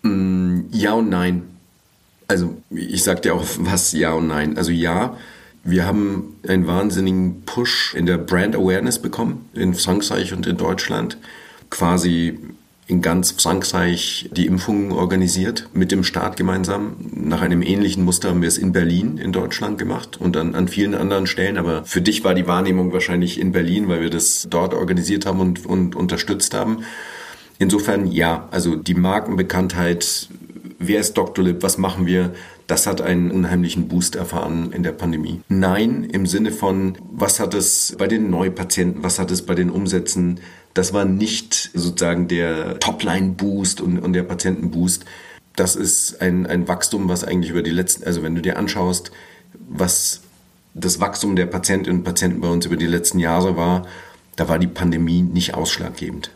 C: Ja und nein. Also ich sag dir auch was ja und nein. Also ja, wir haben einen wahnsinnigen Push in der Brand Awareness bekommen in Frankreich und in Deutschland. Quasi in ganz Frankreich die Impfungen organisiert, mit dem Staat gemeinsam. Nach einem ähnlichen Muster haben wir es in Berlin in Deutschland gemacht und dann an vielen anderen Stellen. Aber für dich war die Wahrnehmung wahrscheinlich in Berlin, weil wir das dort organisiert haben und, und unterstützt haben. Insofern ja, also die Markenbekanntheit, wer ist Doctolib, was machen wir, das hat einen unheimlichen Boost erfahren in der Pandemie. Nein, im Sinne von, was hat es bei den Neupatienten, was hat es bei den Umsätzen. Das war nicht sozusagen der Topline-Boost und, und der Patienten-Boost. Das ist ein, ein Wachstum, was eigentlich über die letzten, also wenn du dir anschaust, was das Wachstum der Patientinnen und Patienten bei uns über die letzten Jahre war, da war die Pandemie nicht ausschlaggebend.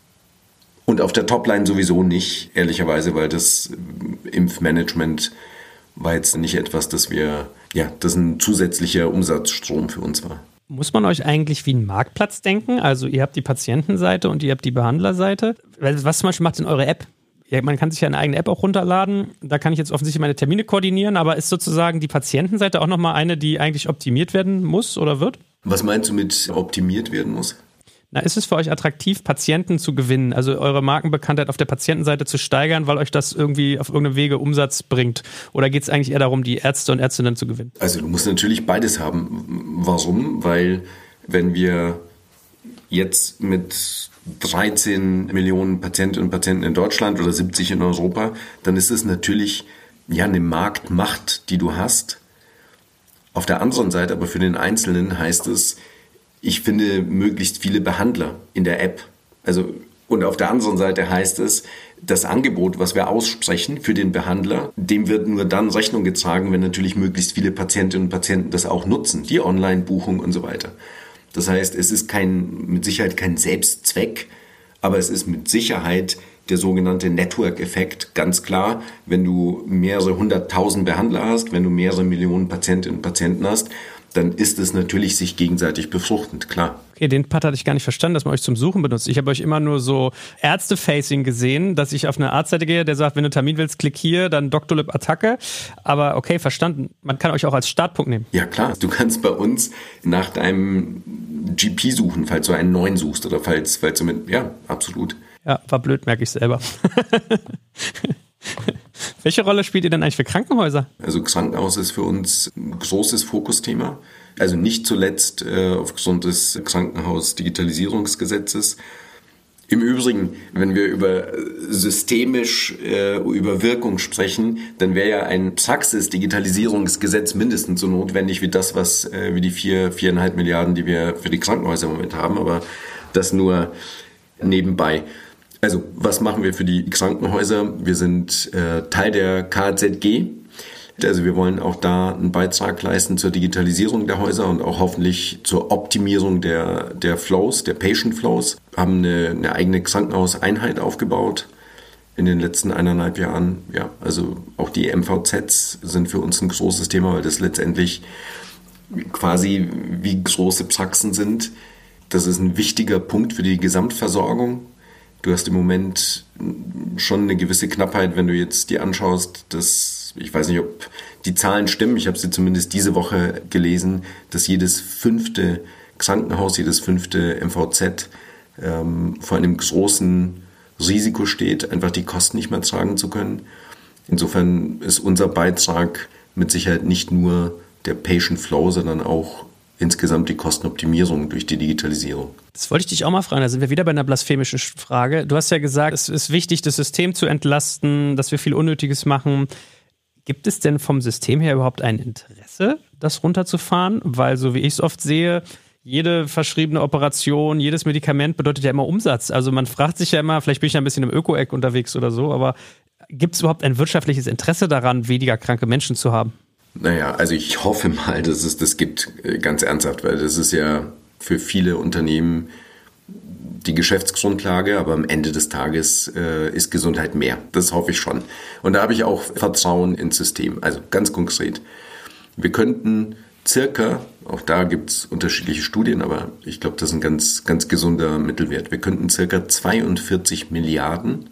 C: Und auf der Topline sowieso nicht, ehrlicherweise, weil das Impfmanagement war jetzt nicht etwas, das wir, ja, das ein zusätzlicher Umsatzstrom für uns war.
B: Muss man euch eigentlich wie einen Marktplatz denken? Also ihr habt die Patientenseite und ihr habt die Behandlerseite. Was zum Beispiel macht denn eure App? Ja, man kann sich ja eine eigene App auch runterladen. Da kann ich jetzt offensichtlich meine Termine koordinieren, aber ist sozusagen die Patientenseite auch nochmal eine, die eigentlich optimiert werden muss oder wird?
C: Was meinst du mit optimiert werden muss?
B: Na, ist es für euch attraktiv, Patienten zu gewinnen, also eure Markenbekanntheit auf der Patientenseite zu steigern, weil euch das irgendwie auf irgendeinem Wege Umsatz bringt? Oder geht es eigentlich eher darum, die Ärzte und Ärztinnen zu gewinnen?
C: Also du musst natürlich beides haben. Warum? Weil wenn wir jetzt mit dreizehn Millionen Patientinnen und Patienten in Deutschland oder siebzig in Europa, dann ist es natürlich ja eine Marktmacht, die du hast. Auf der anderen Seite aber für den Einzelnen heißt es, ich finde möglichst viele Behandler in der App. Also, und auf der anderen Seite heißt es, das Angebot, was wir aussprechen für den Behandler, dem wird nur dann Rechnung getragen, wenn natürlich möglichst viele Patientinnen und Patienten das auch nutzen, die Online-Buchung und so weiter. Das heißt, es ist kein, mit Sicherheit kein Selbstzweck, aber es ist mit Sicherheit der sogenannte Network-Effekt, ganz klar, wenn du mehrere hunderttausend Behandler hast, wenn du mehrere Millionen Patientinnen und Patienten hast, dann ist es natürlich sich gegenseitig befruchtend, klar.
B: Okay, den Part hatte ich gar nicht verstanden, dass man euch zum Suchen benutzt. Ich habe euch immer nur so Ärzte-Facing gesehen, dass ich auf eine Arztseite gehe, der sagt, wenn du einen Termin willst, klick hier, dann Doctolib Attacke. Aber okay, verstanden. Man kann euch auch als Startpunkt nehmen.
C: Ja, klar. Du kannst bei uns nach deinem G P suchen, falls du einen neuen suchst oder falls, falls du mit, ja, absolut.
B: Ja, war blöd, merke ich selber. Welche Rolle spielt ihr denn eigentlich für Krankenhäuser?
C: Also Krankenhaus ist für uns ein großes Fokusthema. Also nicht zuletzt äh, aufgrund des Krankenhaus-Digitalisierungsgesetzes. Im Übrigen, wenn wir über systemisch, äh, über Wirkung sprechen, dann wäre ja ein Praxis-Digitalisierungsgesetz mindestens so notwendig wie das, was äh, wie die vier, viereinhalb Milliarden, die wir für die Krankenhäuser im Moment haben. Aber das nur nebenbei. Also, was machen wir für die Krankenhäuser? Wir sind äh, Teil der K Z G. Also wir wollen auch da einen Beitrag leisten zur Digitalisierung der Häuser und auch hoffentlich zur Optimierung der, der Flows, der Patient Flows. Wir haben eine, eine eigene Krankenhauseinheit aufgebaut in den letzten eineinhalb Jahren. Ja, also auch die M V Zs sind für uns ein großes Thema, weil das letztendlich quasi wie große Praxen sind. Das ist ein wichtiger Punkt für die Gesamtversorgung. Du hast im Moment schon eine gewisse Knappheit, wenn du jetzt dir anschaust, dass, ich weiß nicht, ob die Zahlen stimmen, ich habe sie zumindest diese Woche gelesen, dass jedes fünfte Krankenhaus, jedes fünfte M V Z ähm, vor einem großen Risiko steht, einfach die Kosten nicht mehr tragen zu können. Insofern ist unser Beitrag mit Sicherheit nicht nur der Patient Flow, sondern auch insgesamt die Kostenoptimierung durch die Digitalisierung.
B: Das wollte ich dich auch mal fragen, da sind wir wieder bei einer blasphemischen Frage. Du hast ja gesagt, es ist wichtig, das System zu entlasten, dass wir viel Unnötiges machen. Gibt es denn vom System her überhaupt ein Interesse, das runterzufahren? Weil, so wie ich es oft sehe, jede verschriebene Operation, jedes Medikament bedeutet ja immer Umsatz. Also man fragt sich ja immer, vielleicht bin ich ja ein bisschen im Öko-Eck unterwegs oder so, aber gibt es überhaupt ein wirtschaftliches Interesse daran, weniger kranke Menschen zu haben?
C: Naja, also ich hoffe mal, dass es das gibt, ganz ernsthaft, weil das ist ja für viele Unternehmen die Geschäftsgrundlage, aber am Ende des Tages äh, ist Gesundheit mehr. Das hoffe ich schon. Und da habe ich auch Vertrauen ins System. Also ganz konkret. Wir könnten circa, auch da gibt es unterschiedliche Studien, aber ich glaube, das ist ein ganz, ganz gesunder Mittelwert. Wir könnten circa zweiundvierzig Milliarden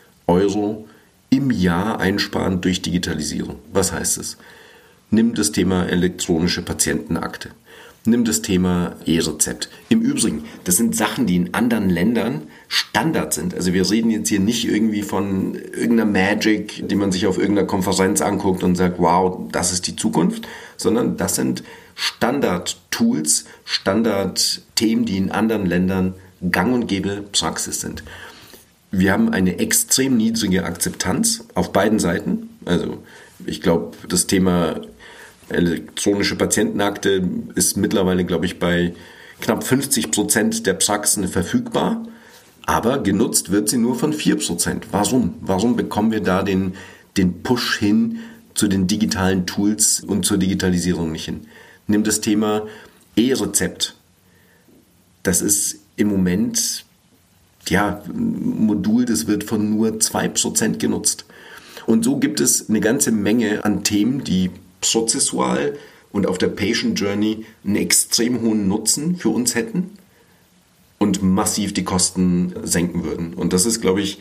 C: Euro im Jahr einsparen durch Digitalisierung. Was heißt das? Nimm das Thema elektronische Patientenakte. Nimm das Thema E-Rezept. Im Übrigen, das sind Sachen, die in anderen Ländern Standard sind. Also wir reden jetzt hier nicht irgendwie von irgendeiner Magic, die man sich auf irgendeiner Konferenz anguckt und sagt, wow, das ist die Zukunft, sondern das sind Standard-Tools, Standard-Themen, die in anderen Ländern gang und gäbe Praxis sind. Wir haben eine extrem niedrige Akzeptanz auf beiden Seiten. Also ich glaube, das Thema elektronische Patientenakte ist mittlerweile, glaube ich, bei knapp fünfzig Prozent der Praxen verfügbar, aber genutzt wird sie nur von vier Prozent. Warum? Warum bekommen wir da den, den Push hin zu den digitalen Tools und zur Digitalisierung nicht hin? Nimm das Thema E-Rezept. Das ist im Moment ja, ein Modul, das wird von nur zwei Prozent genutzt. Und so gibt es eine ganze Menge an Themen, die prozessual und auf der Patient Journey einen extrem hohen Nutzen für uns hätten und massiv die Kosten senken würden. Und das ist, glaube ich,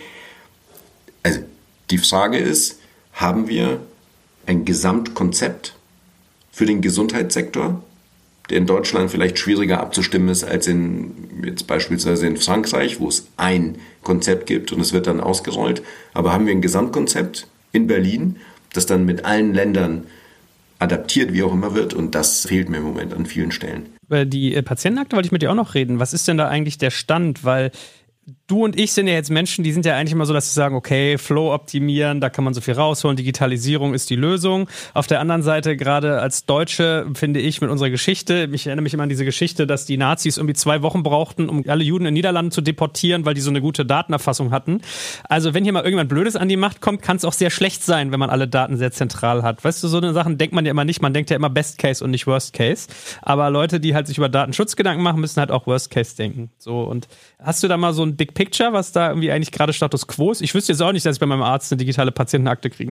C: also die Frage ist, haben wir ein Gesamtkonzept für den Gesundheitssektor, der in Deutschland vielleicht schwieriger abzustimmen ist als in jetzt beispielsweise in Frankreich, wo es ein Konzept gibt und es wird dann ausgerollt. Aber haben wir ein Gesamtkonzept in Berlin, das dann mit allen Ländern adaptiert, wie auch immer wird, und das fehlt mir im Moment an vielen Stellen.
B: Über die Patientenakte wollte ich mit dir auch noch reden. Was ist denn da eigentlich der Stand? Weil du und ich sind ja jetzt Menschen, die sind ja eigentlich immer so, dass sie sagen, okay, Flow optimieren, da kann man so viel rausholen, Digitalisierung ist die Lösung. Auf der anderen Seite, gerade als Deutsche, finde ich, mit unserer Geschichte, ich erinnere mich immer an diese Geschichte, dass die Nazis irgendwie zwei Wochen brauchten, um alle Juden in den Niederlanden zu deportieren, weil die so eine gute Datenerfassung hatten. Also wenn hier mal irgendwann Blödes an die Macht kommt, kann es auch sehr schlecht sein, wenn man alle Daten sehr zentral hat. Weißt du, so eine Sachen denkt man ja immer nicht, man denkt ja immer Best Case und nicht Worst Case. Aber Leute, die halt sich über Datenschutz Gedanken machen, müssen halt auch Worst Case denken. So, und hast du da mal so ein Big Picture, was da irgendwie eigentlich gerade Status Quo ist? Ich wüsste jetzt auch nicht, dass ich bei meinem Arzt eine digitale Patientenakte kriege.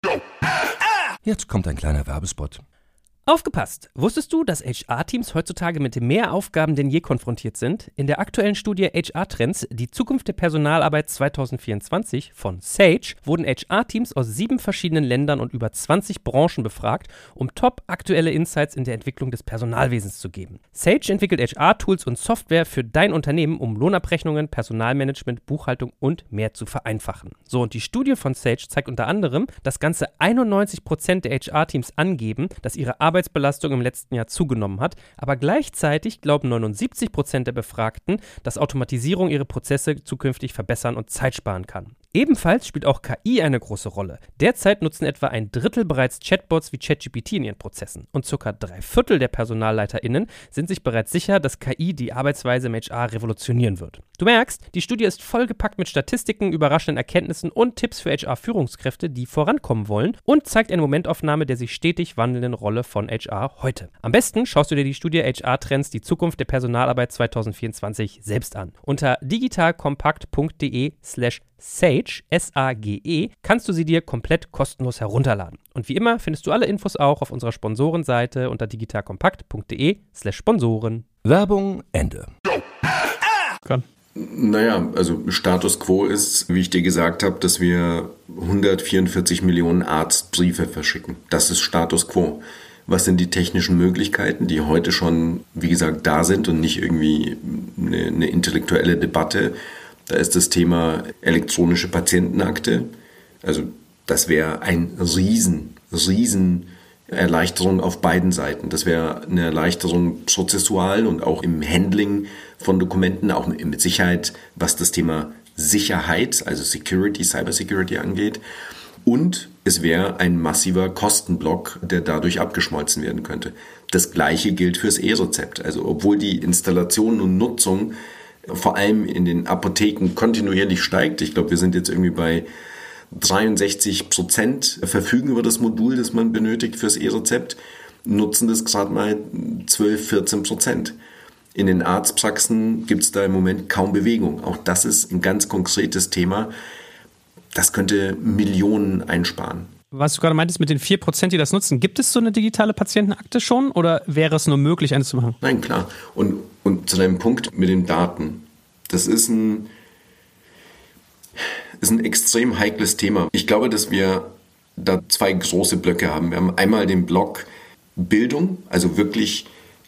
A: Jetzt kommt ein kleiner Werbespot.
D: Aufgepasst! Wusstest du, dass H R-Teams heutzutage mit mehr Aufgaben denn je konfrontiert sind? In der aktuellen Studie H R-Trends, die Zukunft der Personalarbeit zwanzig vierundzwanzig von Sage, wurden H R-Teams aus sieben verschiedenen Ländern und über zwanzig Branchen befragt, um top aktuelle Insights in der Entwicklung des Personalwesens zu geben. Sage entwickelt H R-Tools und Software für dein Unternehmen, um Lohnabrechnungen, Personalmanagement, Buchhaltung und mehr zu vereinfachen. So, und die Studie von Sage zeigt unter anderem, dass ganze einundneunzig Prozent der H R-Teams angeben, dass ihre Arbeit Arbeitsbelastung im letzten Jahr zugenommen hat, aber gleichzeitig glauben neunundsiebzig Prozent der Befragten, dass Automatisierung ihre Prozesse zukünftig verbessern und Zeit sparen kann. Ebenfalls spielt auch K I eine große Rolle. Derzeit nutzen etwa ein Drittel bereits Chatbots wie ChatGPT in ihren Prozessen und circa drei Viertel der PersonalleiterInnen sind sich bereits sicher, dass K I die Arbeitsweise im H R revolutionieren wird. Du merkst, die Studie ist vollgepackt mit Statistiken, überraschenden Erkenntnissen und Tipps für H R-Führungskräfte, die vorankommen wollen, und zeigt eine Momentaufnahme der sich stetig wandelnden Rolle von H R heute. Am besten schaust du dir die Studie H R-Trends, die Zukunft der Personalarbeit zwanzig vierundzwanzig selbst an. Unter digitalkompakt.de slash Sage, S A G E, kannst du sie dir komplett kostenlos herunterladen. Und wie immer findest du alle Infos auch auf unserer Sponsorenseite unter digitalkompakt.de slash Sponsoren.
A: Werbung Ende.
C: Naja, also Status quo ist, wie ich dir gesagt habe, dass wir hundertvierundvierzig Millionen Arztbriefe verschicken. Das ist Status quo. Was sind die technischen Möglichkeiten, die heute schon, wie gesagt, da sind und nicht irgendwie eine, eine intellektuelle Debatte? Da ist das Thema elektronische Patientenakte. Also das wäre ein riesen, riesen Erleichterung auf beiden Seiten. Das wäre eine Erleichterung prozessual und auch im Handling von Dokumenten, auch mit Sicherheit, was das Thema Sicherheit, also Security, Cybersecurity angeht. Und es wäre ein massiver Kostenblock, der dadurch abgeschmolzen werden könnte. Das Gleiche gilt fürs E-Rezept. Also obwohl die Installation und Nutzung vor allem in den Apotheken kontinuierlich steigt, ich glaube, wir sind jetzt irgendwie bei dreiundsechzig Prozent verfügen über das Modul, das man benötigt fürs E-Rezept, nutzen das gerade mal zwölf, vierzehn Prozent. In den Arztpraxen gibt es da im Moment kaum Bewegung. Auch das ist ein ganz konkretes Thema. Das könnte Millionen einsparen.
B: Was du gerade meintest mit den vier Prozent, die das nutzen, gibt es so eine digitale Patientenakte schon oder wäre es nur möglich, eine zu machen?
C: Nein, klar. Und, und zu deinem Punkt mit den Daten. Das ist ein, ist ein extrem heikles Thema. Ich glaube, dass wir da zwei große Blöcke haben. Wir haben einmal den Block Bildung, also wirklich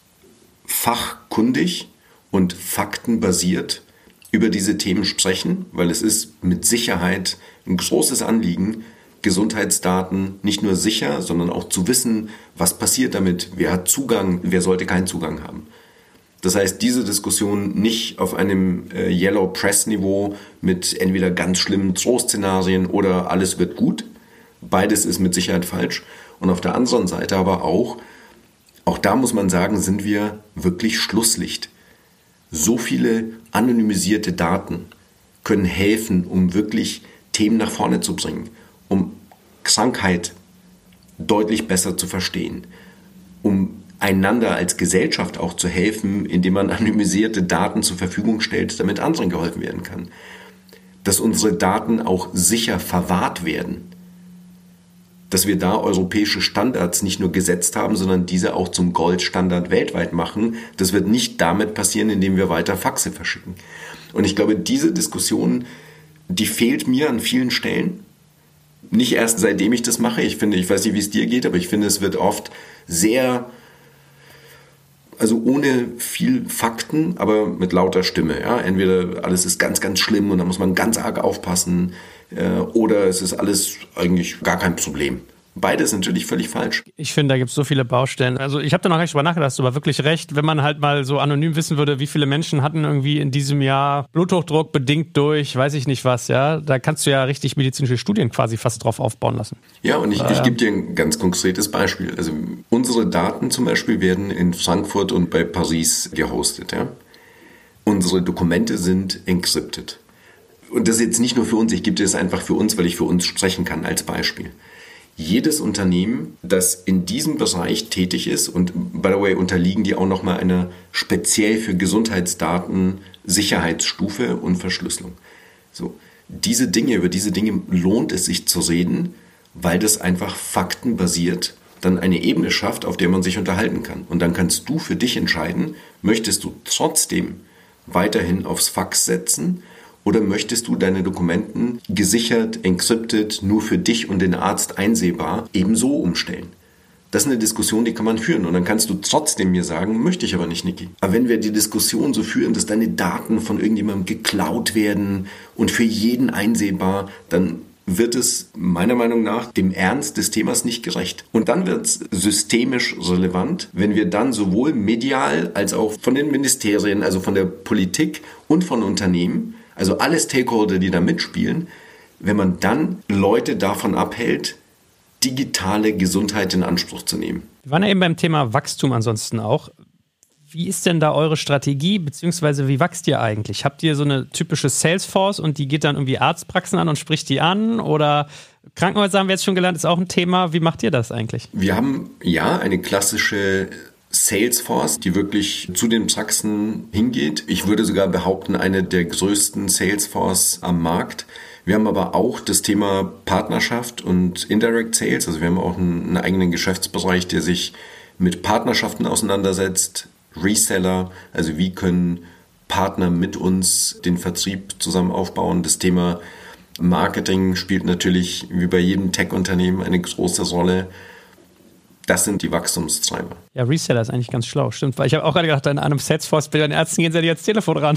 C: fachkundig und faktenbasiert über diese Themen sprechen, weil es ist mit Sicherheit ein großes Anliegen, Gesundheitsdaten nicht nur sicher, sondern auch zu wissen, was passiert damit, wer hat Zugang, wer sollte keinen Zugang haben. Das heißt, diese Diskussion nicht auf einem äh, Yellow Press Niveau mit entweder ganz schlimmen Trostszenarien oder alles wird gut. Beides ist mit Sicherheit falsch. Und auf der anderen Seite aber auch, auch da muss man sagen, sind wir wirklich Schlusslicht. So viele anonymisierte Daten können helfen, um wirklich Themen nach vorne zu bringen, um Krankheit deutlich besser zu verstehen, um einander als Gesellschaft auch zu helfen, indem man anonymisierte Daten zur Verfügung stellt, damit anderen geholfen werden kann. Dass unsere Daten auch sicher verwahrt werden. Dass wir da europäische Standards nicht nur gesetzt haben, sondern diese auch zum Goldstandard weltweit machen. Das wird nicht damit passieren, indem wir weiter Faxe verschicken. Und ich glaube, diese Diskussion, die fehlt mir an vielen Stellen. Nicht erst seitdem ich das mache. Ich finde, ich weiß nicht, wie es dir geht, aber ich finde, es wird oft sehr, also ohne viel Fakten, aber mit lauter Stimme. Ja? Entweder alles ist ganz, ganz schlimm und da muss man ganz arg aufpassen, äh, oder es ist alles eigentlich gar kein Problem. Beides natürlich völlig falsch.
B: Ich finde, da gibt es so viele Baustellen. Also ich habe da noch gar nicht drüber nachgedacht, du hast aber wirklich recht, wenn man halt mal so anonym wissen würde, wie viele Menschen hatten irgendwie in diesem Jahr Bluthochdruck bedingt durch, weiß ich nicht was, ja, da kannst du ja richtig medizinische Studien quasi fast drauf aufbauen lassen.
C: Ja, und ich, äh, ich gebe dir ein ganz konkretes Beispiel. Also unsere Daten zum Beispiel werden in Frankfurt und bei Paris gehostet, ja. Unsere Dokumente sind encrypted. Und das ist jetzt nicht nur für uns, ich gebe dir das einfach für uns, weil ich für uns sprechen kann als Beispiel. Jedes Unternehmen, das in diesem Bereich tätig ist, und by the way unterliegen die auch nochmal einer speziell für Gesundheitsdaten Sicherheitsstufe und Verschlüsselung. So, diese Dinge, über diese Dinge lohnt es sich zu reden, weil das einfach faktenbasiert dann eine Ebene schafft, auf der man sich unterhalten kann. Und dann kannst du für dich entscheiden, möchtest du trotzdem weiterhin aufs Fax setzen, oder möchtest du deine Dokumenten gesichert, encrypted, nur für dich und den Arzt einsehbar ebenso umstellen? Das ist eine Diskussion, die kann man führen. Und dann kannst du trotzdem mir sagen, möchte ich aber nicht, Niki. Aber wenn wir die Diskussion so führen, dass deine Daten von irgendjemandem geklaut werden und für jeden einsehbar, dann wird es meiner Meinung nach dem Ernst des Themas nicht gerecht. Und dann wird es systemisch relevant, wenn wir dann sowohl medial als auch von den Ministerien, also von der Politik und von Unternehmen, also alle Stakeholder, die da mitspielen, wenn man dann Leute davon abhält, digitale Gesundheit in Anspruch zu nehmen.
B: Wir waren ja eben beim Thema Wachstum ansonsten auch. Wie ist denn da eure Strategie, beziehungsweise wie wächst ihr eigentlich? Habt ihr so eine typische Salesforce und die geht dann irgendwie Arztpraxen an und spricht die an? Oder Krankenhäuser haben wir jetzt schon gelernt, ist auch ein Thema. Wie macht ihr das eigentlich?
C: Wir haben ja eine klassische Salesforce, die wirklich zu den Praxen hingeht. Ich würde sogar behaupten, eine der größten Salesforce am Markt. Wir haben aber auch das Thema Partnerschaft und Indirect Sales. Also wir haben auch einen, einen eigenen Geschäftsbereich, der sich mit Partnerschaften auseinandersetzt, Reseller, also wie können Partner mit uns den Vertrieb zusammen aufbauen. Das Thema Marketing spielt natürlich wie bei jedem Tech-Unternehmen eine große Rolle. Das sind die Wachstumstreiber.
B: Ja, Reseller ist eigentlich ganz schlau, stimmt. Weil ich habe auch gerade gedacht, an einem Salesforce-Bild, an Ärzten gehen sie ja nicht ans Telefon ran.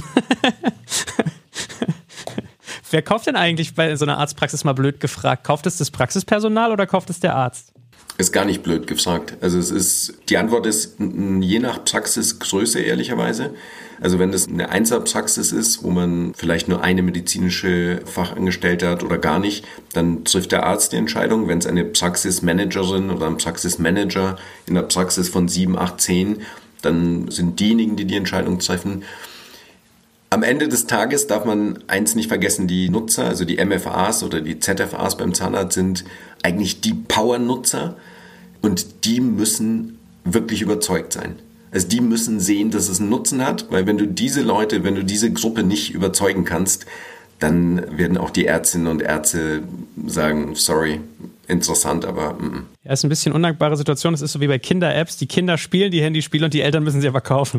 B: Wer kauft denn eigentlich bei so einer Arztpraxis, mal blöd gefragt? Kauft es das Praxispersonal oder kauft es der Arzt?
C: Ist gar nicht blöd gefragt. Also es ist, die Antwort ist je nach Praxisgröße ehrlicherweise. Also wenn das eine Einzelpraxis ist, wo man vielleicht nur eine medizinische Fachangestellte hat oder gar nicht, dann trifft der Arzt die Entscheidung. Wenn es eine Praxismanagerin oder ein Praxismanager in der Praxis von sieben, acht, zehn, dann sind diejenigen, die die Entscheidung treffen. Am Ende des Tages darf man eins nicht vergessen, die Nutzer, also die M F As oder die Z F As beim Zahnarzt sind eigentlich die Power-Nutzer und die müssen wirklich überzeugt sein. Also die müssen sehen, dass es einen Nutzen hat, weil wenn du diese Leute, wenn du diese Gruppe nicht überzeugen kannst, dann werden auch die Ärztinnen und Ärzte sagen, sorry, interessant, aber... Mm.
B: Ja, ist ein bisschen eine undankbare Situation. Es ist so wie bei Kinder-Apps. Die Kinder spielen die Handyspiele und die Eltern müssen sie aber kaufen.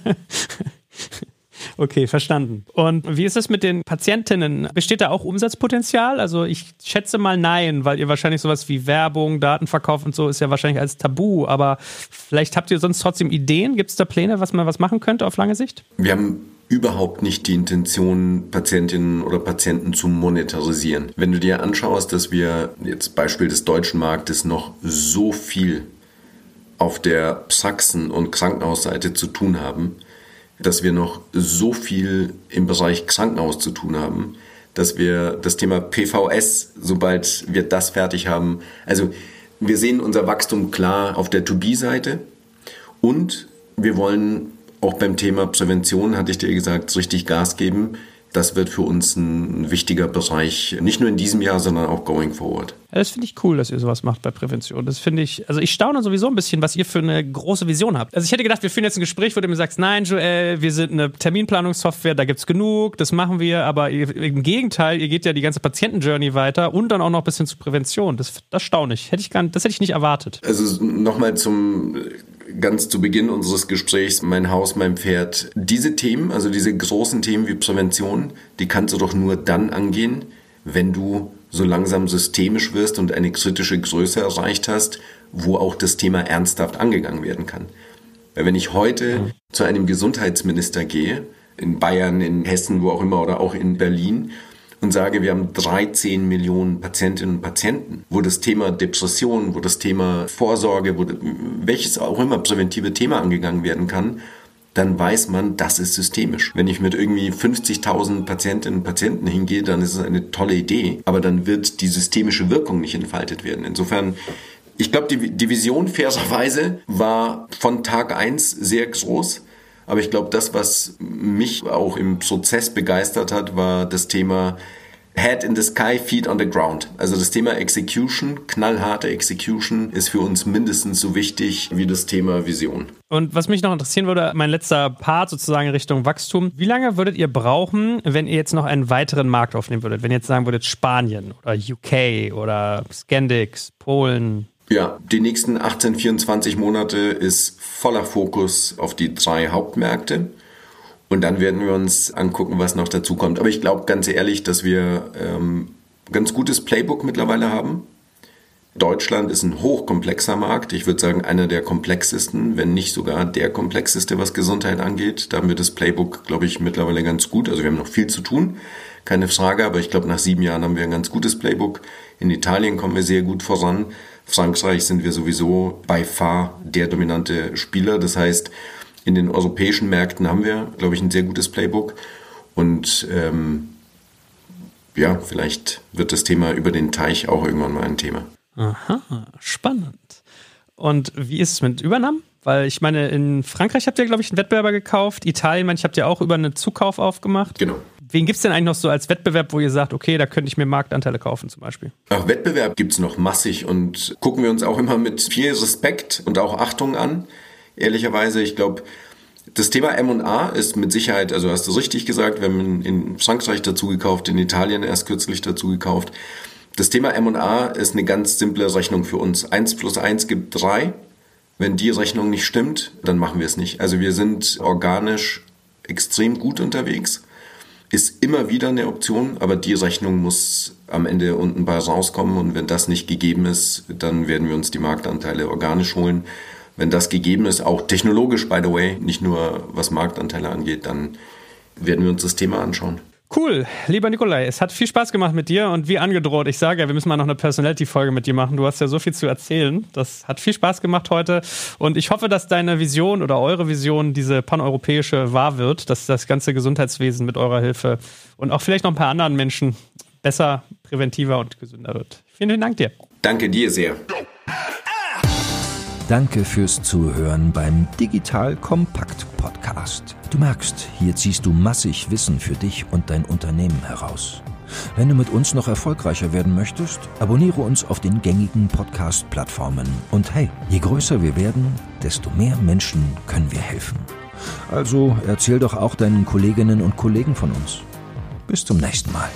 B: Okay, verstanden. Und wie ist es mit den Patientinnen? Besteht da auch Umsatzpotenzial? Also ich schätze mal nein, weil ihr wahrscheinlich sowas wie Werbung, Datenverkauf und so ist ja wahrscheinlich als Tabu. Aber vielleicht habt ihr sonst trotzdem Ideen? Gibt es da Pläne, was man was machen könnte auf lange Sicht?
C: Wir haben überhaupt nicht die Intention, Patientinnen oder Patienten zu monetarisieren. Wenn du dir anschaust, dass wir jetzt Beispiel des deutschen Marktes noch so viel auf der Praxen- und Krankenhausseite zu tun haben, dass wir noch so viel im Bereich Krankenhaus zu tun haben, dass wir das Thema P V S, sobald wir das fertig haben, also wir sehen unser Wachstum klar auf der to be Seite und wir wollen auch beim Thema Prävention, hatte ich dir gesagt, richtig Gas geben. Das wird für uns ein wichtiger Bereich, nicht nur in diesem Jahr, sondern auch going forward.
B: Ja, das finde ich cool, dass ihr sowas macht bei Prävention. Das finde ich, also ich staune sowieso ein bisschen, was ihr für eine große Vision habt. Also ich hätte gedacht, wir führen jetzt ein Gespräch, wo du mir sagst, nein, Joel, wir sind eine Terminplanungssoftware, da gibt's genug, das machen wir, aber ihr, im Gegenteil, ihr geht ja die ganze Patientenjourney weiter und dann auch noch ein bisschen zur Prävention. Das, das staune ich. Hätte ich gar nicht, das hätte ich nicht erwartet.
C: Also nochmal zum... Ganz zu Beginn unseres Gesprächs, mein Haus, mein Pferd. Diese Themen, also diese großen Themen wie Prävention, die kannst du doch nur dann angehen, wenn du so langsam systemisch wirst und eine kritische Größe erreicht hast, wo auch das Thema ernsthaft angegangen werden kann. Weil wenn ich heute mhm. zu einem Gesundheitsminister gehe, in Bayern, in Hessen, wo auch immer oder auch in Berlin, und sage, wir haben dreizehn Millionen Patientinnen und Patienten, wo das Thema Depression, wo das Thema Vorsorge, wo welches auch immer präventive Thema angegangen werden kann, dann weiß man, das ist systemisch. Wenn ich mit irgendwie fünfzigtausend Patientinnen und Patienten hingehe, dann ist es eine tolle Idee, aber dann wird die systemische Wirkung nicht entfaltet werden. Insofern, ich glaube, die, die Vision fairerweise war von Tag eins sehr groß. Aber ich glaube, das, was mich auch im Prozess begeistert hat, war das Thema Head in the Sky, Feet on the Ground. Also das Thema Execution, knallharte Execution, ist für uns mindestens so wichtig wie das Thema Vision.
B: Und was mich noch interessieren würde, mein letzter Part sozusagen Richtung Wachstum. Wie lange würdet ihr brauchen, wenn ihr jetzt noch einen weiteren Markt aufnehmen würdet? Wenn ihr jetzt sagen würdet Spanien oder U K oder Scandix, Polen?
C: Ja, die nächsten achtzehn, vierundzwanzig Monate ist voller Fokus auf die drei Hauptmärkte und dann werden wir uns angucken, was noch dazu kommt. Aber ich glaube ganz ehrlich, dass wir ähm, ganz gutes Playbook mittlerweile haben. Deutschland ist ein hochkomplexer Markt. Ich würde sagen, einer der komplexesten, wenn nicht sogar der komplexeste, was Gesundheit angeht. Da haben wir das Playbook, glaube ich, mittlerweile ganz gut. Also wir haben noch viel zu tun, keine Frage, aber ich glaube, nach sieben Jahren haben wir ein ganz gutes Playbook. In Italien kommen wir sehr gut voran. Frankreich sind wir sowieso by far der dominante Spieler. Das heißt, in den europäischen Märkten haben wir, glaube ich, ein sehr gutes Playbook. Und ähm, ja, vielleicht wird das Thema über den Teich auch irgendwann mal ein Thema.
B: Aha, spannend. Und wie ist es mit Übernahmen? Weil ich meine, in Frankreich habt ihr, glaube ich, einen Wettbewerber gekauft. Italien, manche habt ihr auch über einen Zukauf aufgemacht.
C: Genau.
B: Wen gibt es denn eigentlich noch so als Wettbewerb, wo ihr sagt, okay, da könnte ich mir Marktanteile kaufen zum Beispiel?
C: Ach, Wettbewerb gibt es noch massig und gucken wir uns auch immer mit viel Respekt und auch Achtung an. Ehrlicherweise, ich glaube, das Thema M und A ist mit Sicherheit, also hast du richtig gesagt, wir haben in Frankreich dazu gekauft, in Italien erst kürzlich dazu gekauft. Das Thema M und A ist eine ganz simple Rechnung für uns. eins plus eins gibt drei. Wenn die Rechnung nicht stimmt, dann machen wir es nicht. Also wir sind organisch extrem gut unterwegs. Ist immer wieder eine Option, aber die Rechnung muss am Ende unten bei rauskommen. Und wenn das nicht gegeben ist, dann werden wir uns die Marktanteile organisch holen. Wenn das gegeben ist, auch technologisch, by the way, nicht nur was Marktanteile angeht, dann werden wir uns das Thema anschauen.
B: Cool, lieber Nikolai, es hat viel Spaß gemacht mit dir und wie angedroht, ich sage ja, wir müssen mal noch eine Personality-Folge mit dir machen. Du hast ja so viel zu erzählen. Das hat viel Spaß gemacht heute und ich hoffe, dass deine Vision oder eure Vision diese paneuropäische wahr wird, dass das ganze Gesundheitswesen mit eurer Hilfe und auch vielleicht noch ein paar anderen Menschen besser, präventiver und gesünder wird. Vielen, vielen Dank dir.
C: Danke dir sehr.
A: Danke fürs Zuhören beim Digital Kompakt Podcast. Du merkst, hier ziehst du massig Wissen für dich und dein Unternehmen heraus. Wenn du mit uns noch erfolgreicher werden möchtest, abonniere uns auf den gängigen Podcast-Plattformen. Und hey, je größer wir werden, desto mehr Menschen können wir helfen. Also erzähl doch auch deinen Kolleginnen und Kollegen von uns. Bis zum nächsten Mal.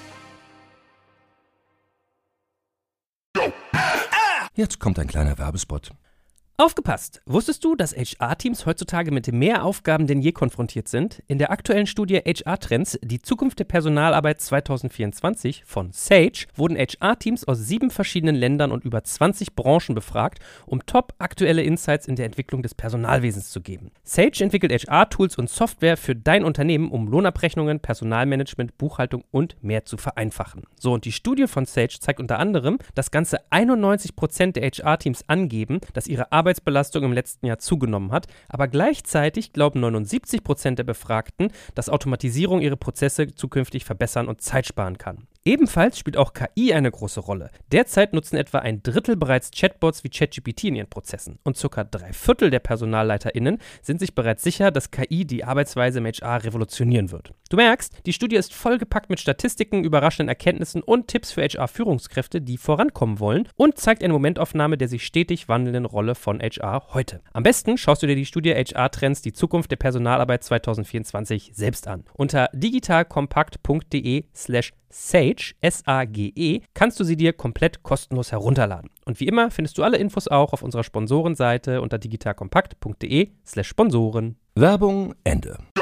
A: Jetzt kommt ein kleiner Werbespot.
D: Aufgepasst! Wusstest du, dass H R-Teams heutzutage mit mehr Aufgaben denn je konfrontiert sind? In der aktuellen Studie H R-Trends, die Zukunft der Personalarbeit zwanzig vierundzwanzig von Sage, wurden H R-Teams aus sieben verschiedenen Ländern und über zwanzig Branchen befragt, um top aktuelle Insights in der Entwicklung des Personalwesens zu geben. Sage entwickelt H R-Tools und Software für dein Unternehmen, um Lohnabrechnungen, Personalmanagement, Buchhaltung und mehr zu vereinfachen. So, und die Studie von Sage zeigt unter anderem, dass ganze einundneunzig Prozent der H R-Teams angeben, dass ihre Arbeit Arbeitsbelastung im letzten Jahr zugenommen hat, aber gleichzeitig glauben neunundsiebzig Prozent der Befragten, dass Automatisierung ihre Prozesse zukünftig verbessern und Zeit sparen kann. Ebenfalls spielt auch K I eine große Rolle. Derzeit nutzen etwa ein Drittel bereits Chatbots wie ChatGPT in ihren Prozessen und circa drei Viertel der PersonalleiterInnen sind sich bereits sicher, dass K I die Arbeitsweise im H R revolutionieren wird. Du merkst, die Studie ist vollgepackt mit Statistiken, überraschenden Erkenntnissen und Tipps für H R-Führungskräfte, die vorankommen wollen und zeigt eine Momentaufnahme der sich stetig wandelnden Rolle von H R heute. Am besten schaust du dir die Studie H R-Trends, die Zukunft der Personalarbeit zwanzig vierundzwanzig selbst an. Unter digitalkompakt.de slash Sage, S A G E, kannst du sie dir komplett kostenlos herunterladen. Und wie immer findest du alle Infos auch auf unserer Sponsorenseite unter digitalkompakt.de slash Sponsoren.
A: Werbung Ende.